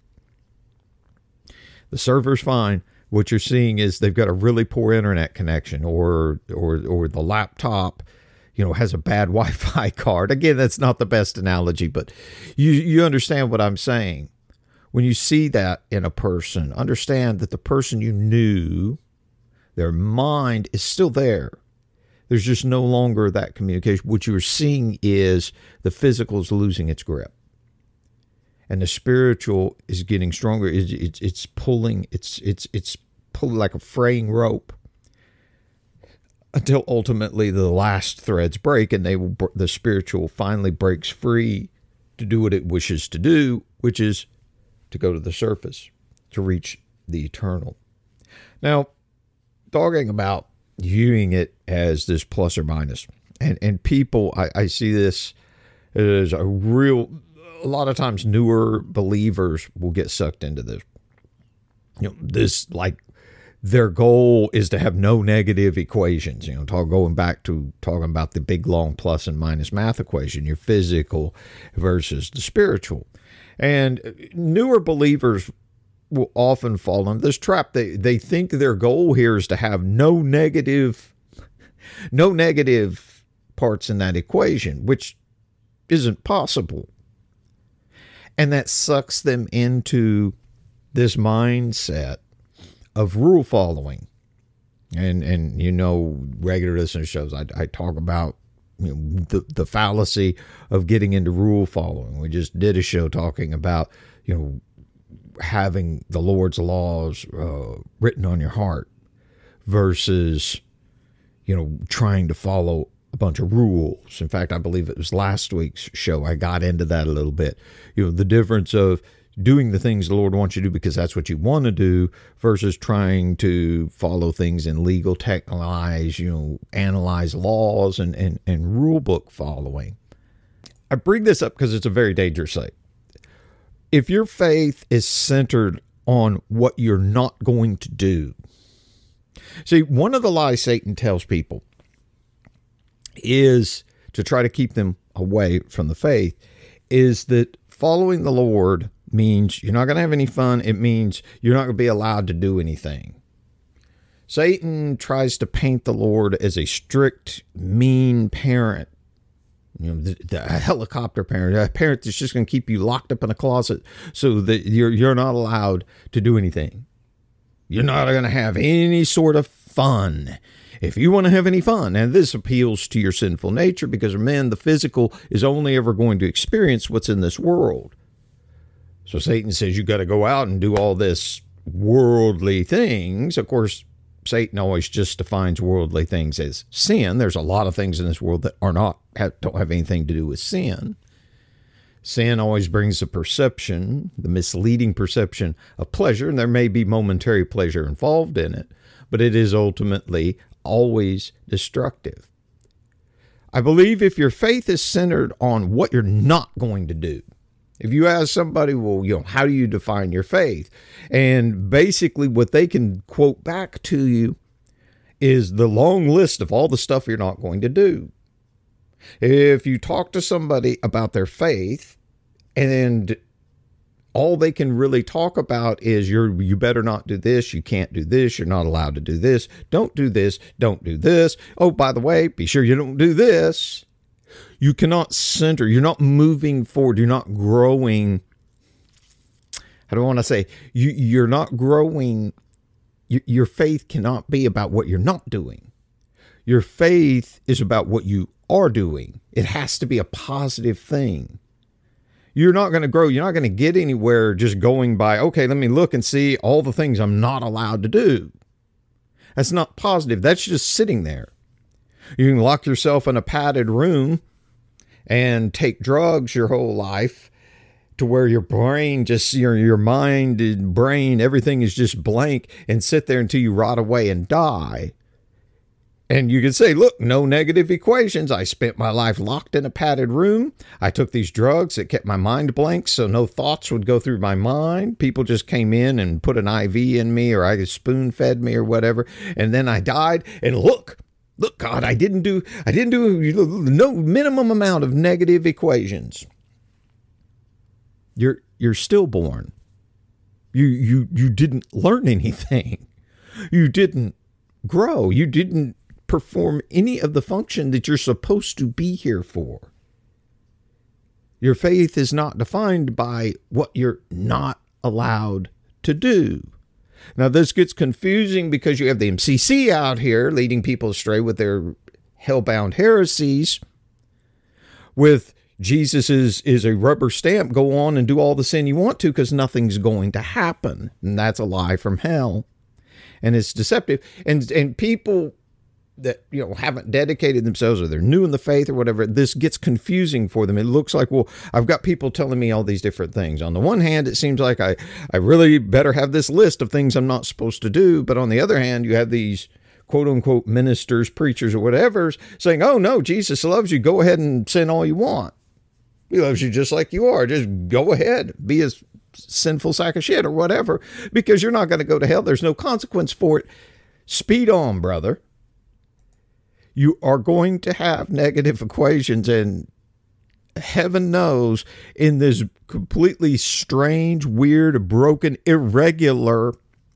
The server's fine. What you're seeing is they've got a really poor internet connection, or or or the laptop, you know, has a bad Wi-Fi card. Again, that's not the best analogy, but you you understand what I'm saying. When you see that in a person, understand that the person you knew, their mind is still there. There's just no longer that communication. What you're seeing is the physical is losing its grip. And the spiritual is getting stronger. It's, it's, it's pulling, it's, it's, it's pulling like a fraying rope until ultimately the last threads break, and they will, the spiritual finally breaks free to do what it wishes to do, which is to go to the surface, to reach the eternal. Now, talking about viewing it as this plus or minus, and, and people, I, I see this as a real, a lot of times newer believers will get sucked into this. You know, this, like, their goal is to have no negative equations. You know, talk, going back to talking about the big, long plus and minus math equation, your physical versus the spiritual. And newer believers will often fall into this trap. They, they think their goal here is to have no negative, no negative parts in that equation, which isn't possible. And that sucks them into this mindset of rule following. And, and you know, regular listener shows, I, I talk about, you know, the, the fallacy of getting into rule following. We just did a show talking about, you know, having the Lord's laws uh, written on your heart versus, you know, trying to follow a bunch of rules. In fact, I believe it was last week's show. I got into that a little bit. You know, the difference of doing the things the Lord wants you to do because that's what you want to do versus trying to follow things in legal, technicalize, you know, analyze laws and, and, and rule book following. I bring this up because it's a very dangerous thing. If your faith is centered on what you're not going to do. See, one of the lies Satan tells people is to try to keep them away from the faith is that following the Lord means you're not going to have any fun. It means you're not going to be allowed to do anything. Satan tries to paint the Lord as a strict, mean parent. You know, the, the a helicopter parent, a parent that's just going to keep you locked up in a closet so that you're you're not allowed to do anything. You're not going to have any sort of fun. If you want to have any fun, and this appeals to your sinful nature, because men, the physical is only ever going to experience what's in this world. So Satan says you got to go out and do all this worldly things. Of course, Satan always just defines worldly things as sin. There's a lot of things in this world that are not have, don't have anything to do with sin. Sin always brings the perception, the misleading perception of pleasure, and there may be momentary pleasure involved in it, but it is ultimately always destructive. I believe if your faith is centered on what you're not going to do, if you ask somebody, well, you know, how do you define your faith? And basically what they can quote back to you is the long list of all the stuff you're not going to do. If you talk to somebody about their faith and all they can really talk about is you're, you better not do this, you can't do this, you're not allowed to do this, don't do this, don't do this. Oh, by the way, be sure you don't do this. You cannot center, you're not moving forward, you're not growing. How do I want to say? You, you're not growing. You, your faith cannot be about what you're not doing. Your faith is about what you are doing. It has to be a positive thing. You're not going to grow. You're not going to get anywhere just going by, okay, let me look and see all the things I'm not allowed to do. That's not positive. That's just sitting there. You can lock yourself in a padded room and take drugs your whole life to where your brain just, your, your mind and brain, everything is just blank, and sit there until you rot away and die. And you can say, look, no negative equations. I spent my life locked in a padded room. I took these drugs that kept my mind blank, so no thoughts would go through my mind. People just came in and put an I V in me, or I spoon fed me or whatever. And then I died. And look, look, God, I didn't do, I didn't do no minimum amount of negative equations. You're, you're stillborn. You, you, you didn't learn anything. You didn't grow. You didn't perform any of the function that you're supposed to be here for. Your faith is not defined by what you're not allowed to do. Now, this gets confusing because you have the M C C out here leading people astray with their hellbound heresies. With Jesus is, is a rubber stamp, go on and do all the sin you want to because nothing's going to happen. And that's a lie from hell. And it's deceptive. And, and people that, you know, haven't dedicated themselves, or they're new in the faith or whatever, this gets confusing for them. It looks like, well, I've got people telling me all these different things. On the one hand, it seems like I, I really better have this list of things I'm not supposed to do. But on the other hand, you have these quote unquote ministers, preachers, or whatever saying, oh no, Jesus loves you. Go ahead and sin all you want. He loves you just like you are. Just go ahead, be a sinful sack of shit or whatever, because you're not going to go to hell. There's no consequence for it. Speed on, brother. You are going to have negative equations, and heaven knows in this completely strange, weird, broken, irregular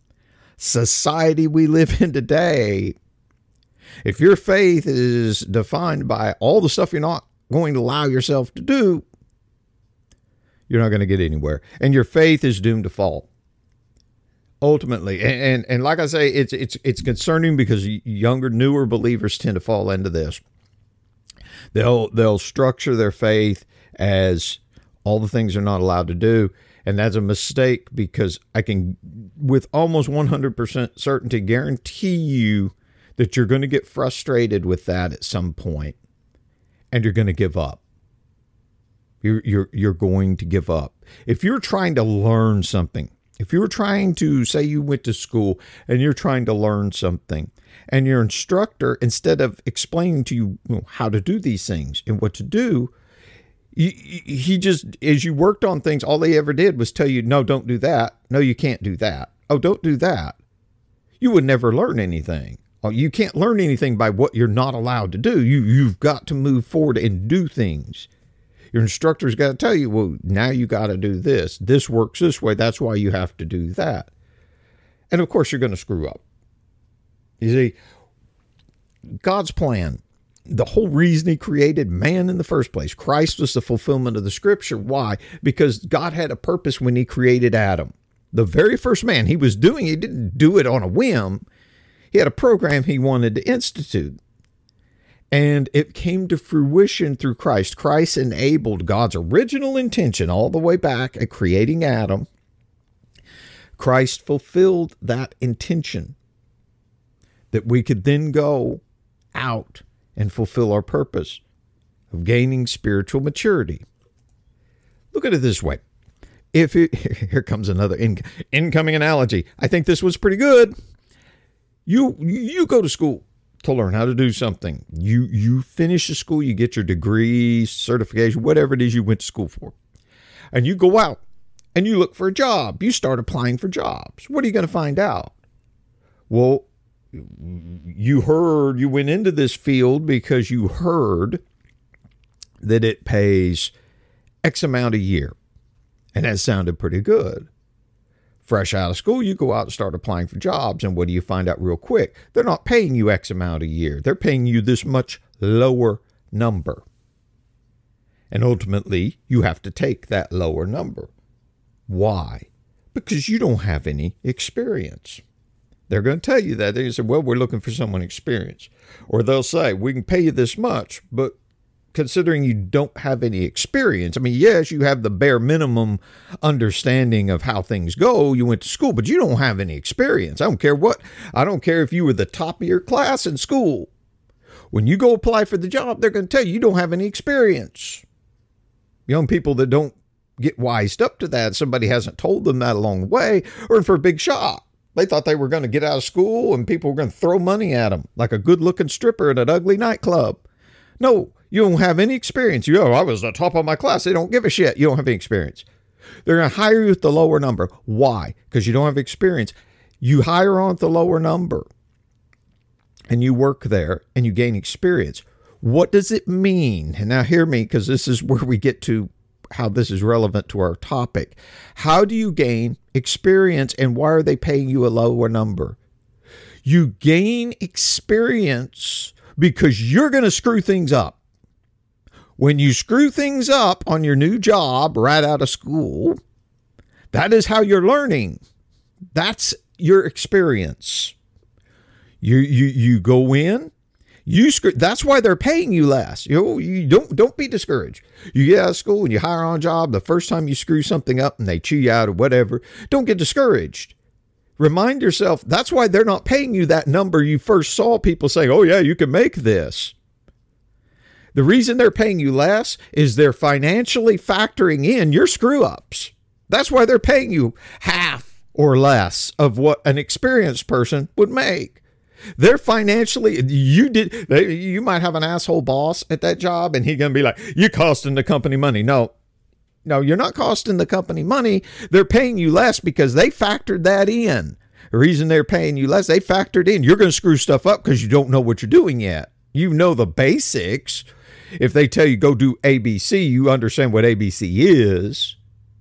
society we live in today, if your faith is defined by all the stuff you're not going to allow yourself to do, you're not going to get anywhere. And your faith is doomed to fall. Ultimately, and, and and like I say, it's it's it's concerning because younger, newer believers tend to fall into this. They'll they'll structure their faith as all the things they're not allowed to do, and that's a mistake, because I can, with almost one hundred percent certainty, guarantee you that you're going to get frustrated with that at some point, and you're going to give up. You're you're you're going to give up if you're trying to learn something. If you're trying to, say you went to school and you're trying to learn something, and your instructor, instead of explaining to you, you know, how to do these things and what to do, he, he just, as you worked on things, all they ever did was tell you, no, don't do that. No, you can't do that. Oh, don't do that. You would never learn anything. Oh, you can't learn anything by what you're not allowed to do. You, you've got to move forward and do things. Your instructor's got to tell you, well, now you got to do this. This works this way. That's why you have to do that. And of course, you're going to screw up. You see, God's plan, the whole reason he created man in the first place, Christ was the fulfillment of the scripture. Why? Because God had a purpose when he created Adam. The very first man he was doing, he didn't do it on a whim. He had a program he wanted to institute. And it came to fruition through Christ. Christ enabled God's original intention all the way back at creating Adam. Christ fulfilled that intention that we could then go out and fulfill our purpose of gaining spiritual maturity. Look at it this way. If it, here comes another in, incoming analogy. I think this was pretty good. You you go to school to learn how to do something. You you finish the school, you get your degree, certification, whatever it is you went to school for. And you go out and you look for a job. You start applying for jobs. What are you going to find out? Well, you heard, you went into this field because you heard that it pays X amount a year. And that sounded pretty good. Fresh out of school, you go out and start applying for jobs. And what do you find out real quick? They're not paying you X amount a year. They're paying you this much lower number. And ultimately, you have to take that lower number. Why? Because you don't have any experience. They're going to tell you that. They say, well, we're looking for someone experienced. Or they'll say, we can pay you this much, but considering you don't have any experience, I mean, yes, you have the bare minimum understanding of how things go. You went to school, but you don't have any experience. I don't care what. I don't care if you were the top of your class in school. When you go apply for the job, they're going to tell you you don't have any experience. Young people that don't get wised up to that, somebody hasn't told them that along the way, or in for a big shock. They thought they were going to get out of school and people were going to throw money at them like a good-looking stripper at an ugly nightclub. No, you don't have any experience. You know, I was the top of my class. They don't give a shit. You don't have any experience. They're going to hire you at the lower number. Why? Because you don't have experience. You hire on at the lower number and you work there and you gain experience. What does it mean? And now hear me, because this is where we get to how this is relevant to our topic. How do you gain experience and why are they paying you a lower number? You gain experience because you're going to screw things up. When you screw things up on your new job right out of school, that is how you're learning. That's your experience. You you you go in, you screw. That's why they're paying you less. You know, you don't don't be discouraged. You get out of school and you hire on a job. The first time you screw something up and they chew you out or whatever, don't get discouraged. Remind yourself, that's why they're not paying you that number you first saw people saying, oh yeah, you can make this. The reason they're paying you less is they're financially factoring in your screw ups. That's why they're paying you half or less of what an experienced person would make. They're financially, you did, they, you might have an asshole boss at that job and he's going to be like, you're costing the company money. No, no, you're not costing the company money. They're paying you less because they factored that in. The reason they're paying you less, they factored in, you're going to screw stuff up because you don't know what you're doing yet. You know the basics. If they tell you go do A B C, you understand what A B C is.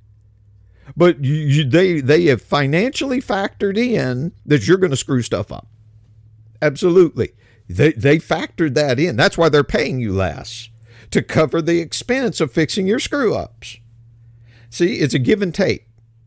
But you, you, they, they have financially factored in that you're going to screw stuff up. Absolutely. They, they factored that in. That's why they're paying you less, to cover the expense of fixing your screw ups. See, it's a give and take.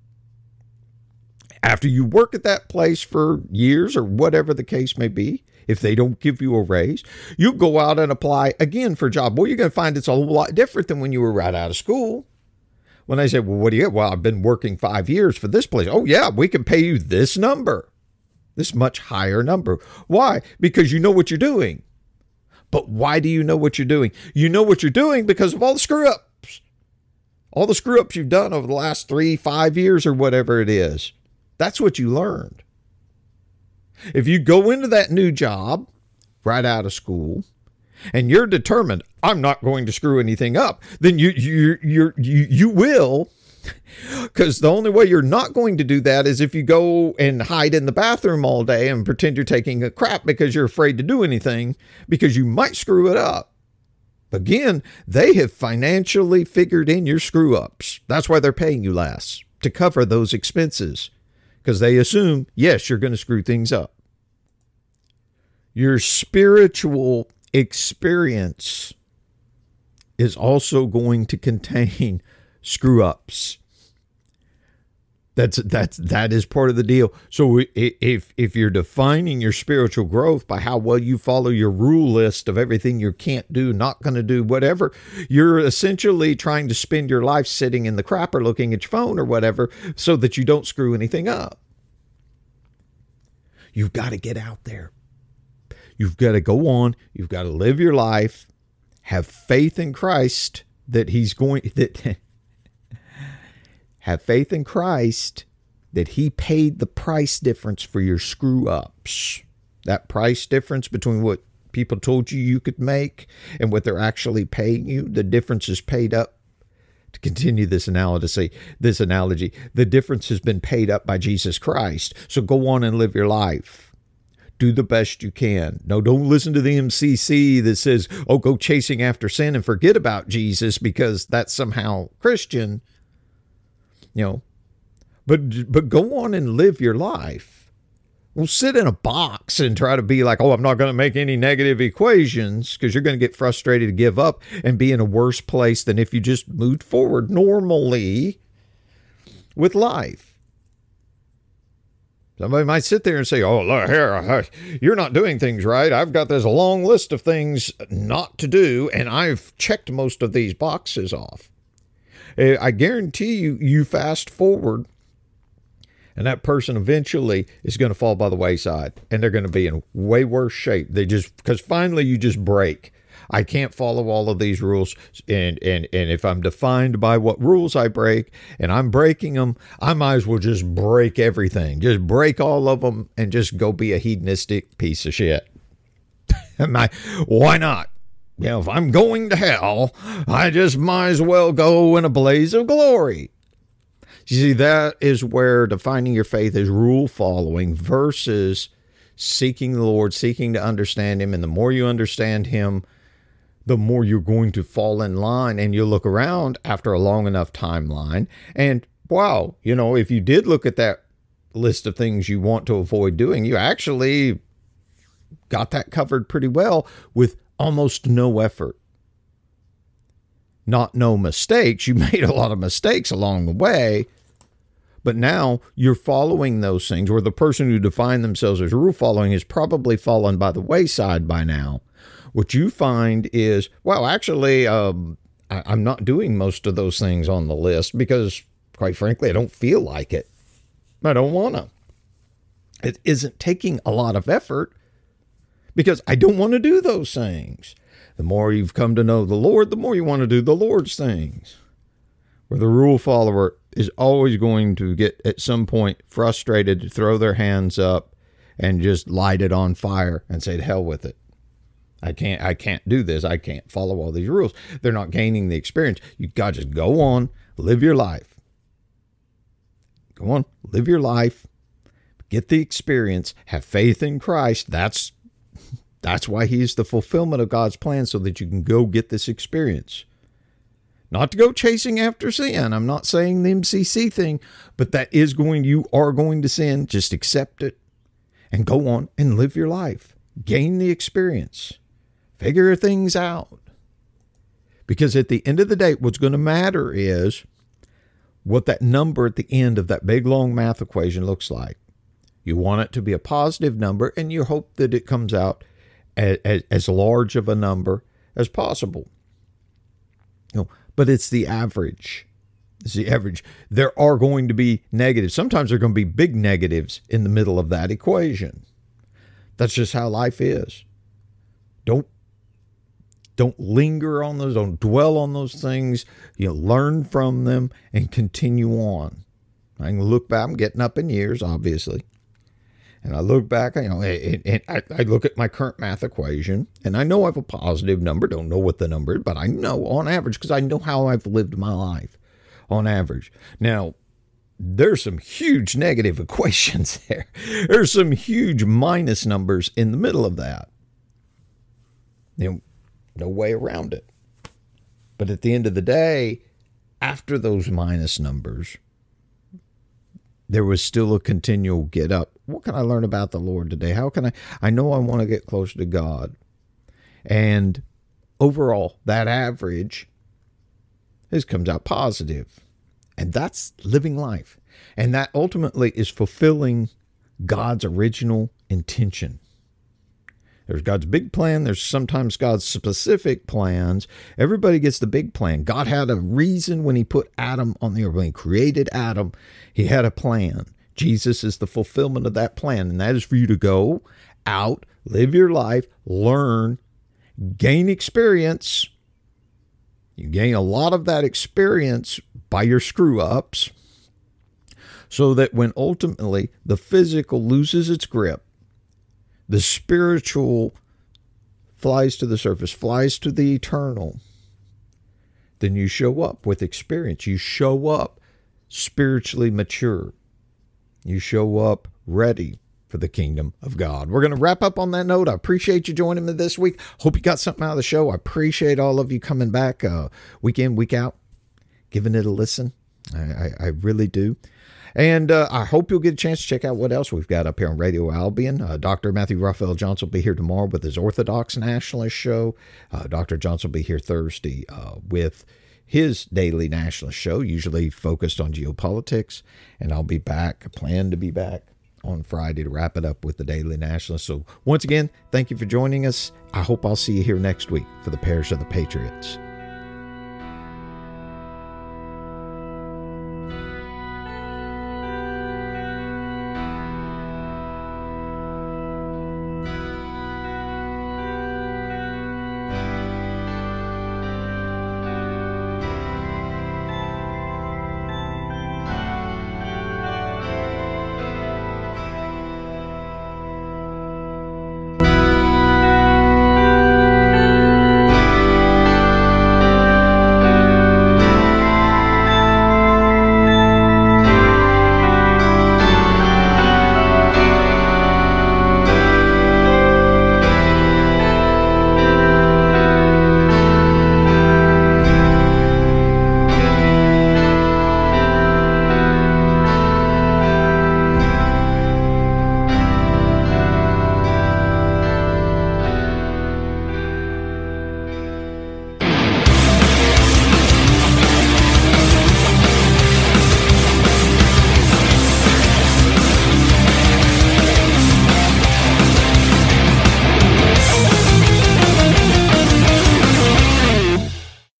After you work at that place for years or whatever the case may be, if they don't give you a raise, you go out and apply again for a job. Well, you're going to find it's a whole lot different than when you were right out of school. When they say, well, what do you get? Well, I've been working five years for this place. Oh, yeah, we can pay you this number, this much higher number. Why? Because you know what you're doing. But why do you know what you're doing? You know what you're doing because of all the screw ups. All the screw ups you've done over the last three, five years or whatever it is. That's what you learned. If you go into that new job right out of school and you're determined, I'm not going to screw anything up, then you you you you you will, because the only way you're not going to do that is if you go and hide in the bathroom all day and pretend you're taking a crap because you're afraid to do anything because you might screw it up. Again, they have financially figured in your screw ups. That's why they're paying you less, to cover those expenses. Because they assume, yes, you're going to screw things up. your spiritual experience is also going to contain screw ups. That's that's that is part of the deal. So if if you're defining your spiritual growth by how well you follow your rule list of everything you can't do, not going to do, whatever, you're essentially trying to spend your life sitting in the crapper looking at your phone or whatever so that you don't screw anything up. You've got to get out there. You've got to go on. You've got to live your life. Have faith in Christ that he's going that have faith in Christ that he paid the price difference for your screw ups. That price difference between what people told you you could make and what they're actually paying you, the difference is paid up. To continue this analogy, this analogy, the difference has been paid up by Jesus Christ. So go on and live your life. Do the best you can. No, don't listen to the M C C that says, oh, go chasing after sin and forget about Jesus because that's somehow Christian. You know, but but go on and live your life. Well, sit in a box and try to be like, oh, I'm not going to make any negative equations, because you're going to get frustrated and give up and be in a worse place than if you just moved forward normally with life. Somebody might sit there and say, oh, look here, you're not doing things right. I've got this long list of things not to do, and I've checked most of these boxes off. I guarantee you, you fast forward, and that person eventually is going to fall by the wayside, and they're going to be in way worse shape. They just, because finally you just break. I can't follow all of these rules, and, and, and if I'm defined by what rules I break, and I'm breaking them, I might as well just break everything. Just break all of them and just go be a hedonistic piece of shit. I, why not? You know, if I'm going to hell, I just might as well go in a blaze of glory. You see, that is where defining your faith is rule following versus seeking the Lord, seeking to understand him. And the more you understand him, the more you're going to fall in line, and you'll look around after a long enough timeline. And wow, you know, if you did look at that list of things you want to avoid doing, you actually got that covered pretty well with almost no effort. Not no mistakes. You made a lot of mistakes along the way, but now you're following those things, where the person who defined themselves as rule following has probably fallen by the wayside by now. What you find is, well, actually, um, I, I'm not doing most of those things on the list because, quite frankly, I don't feel like it. I don't want to. It isn't taking a lot of effort, because I don't want to do those things. The more you've come to know the Lord, the more you want to do the Lord's things. Where the rule follower is always going to get, at some point, frustrated, throw their hands up, and just light it on fire and say, to hell with it. I can't, I can't do this. I can't follow all these rules. They're not gaining the experience. You got to just go on, live your life. Go on, live your life. Get the experience. Have faith in Christ. That's That's why he's the fulfillment of God's plan, so that you can go get this experience. Not to go chasing after sin. I'm not saying the M C C thing, but that is going, you are going to sin. Just accept it and go on and live your life. Gain the experience. Figure things out. Because at the end of the day, what's going to matter is what that number at the end of that big long math equation looks like. You want it to be a positive number, and you hope that it comes out as, as large of a number as possible. You know, but it's the average. It's the average. There are going to be negatives. Sometimes there are going to be big negatives in the middle of that equation. That's just how life is. Don't don't linger on those. Don't dwell on those things. You know, learn from them and continue on. I can look back. I'm getting up in years, obviously. And I look back, you know, and, and I, I look at my current math equation, and I know I have a positive number. Don't know what the number is, but I know on average, because I know how I've lived my life on average. Now, there's some huge negative equations there. There's some huge minus numbers in the middle of that. You know, no way around it. But at the end of the day, after those minus numbers, there was still a continual get up. What can I learn about the Lord today? How can I, I know I want to get closer to God. And overall, that average is comes out positive. And that's living life. And that ultimately is fulfilling God's original intention. There's God's big plan. There's sometimes God's specific plans. Everybody gets the big plan. God had a reason when he put Adam on the earth. When he created Adam, he had a plan. Jesus is the fulfillment of that plan. And that is for you to go out, live your life, learn, gain experience. You gain a lot of that experience by your screw-ups, so that when ultimately the physical loses its grip, the spiritual flies to the surface, flies to the eternal, then you show up with experience. You show up spiritually mature. You show up ready for the kingdom of God. We're going to wrap up on that note. I appreciate you joining me this week. Hope you got something out of the show. I appreciate all of you coming back uh, week in, week out, giving it a listen. I, I, I really do. And uh, I hope you'll get a chance to check out what else we've got up here on Radio Albion. Uh, Doctor Matthew Raphael Johnson will be here tomorrow with his Orthodox Nationalist show. Uh, Doctor Johnson will be here Thursday uh, with his daily nationalist show, usually focused on geopolitics. And I'll be back, I plan to be back on Friday to wrap it up with the Daily Nationalist. So once again, thank you for joining us. I hope I'll see you here next week for the Parish of the Patriots.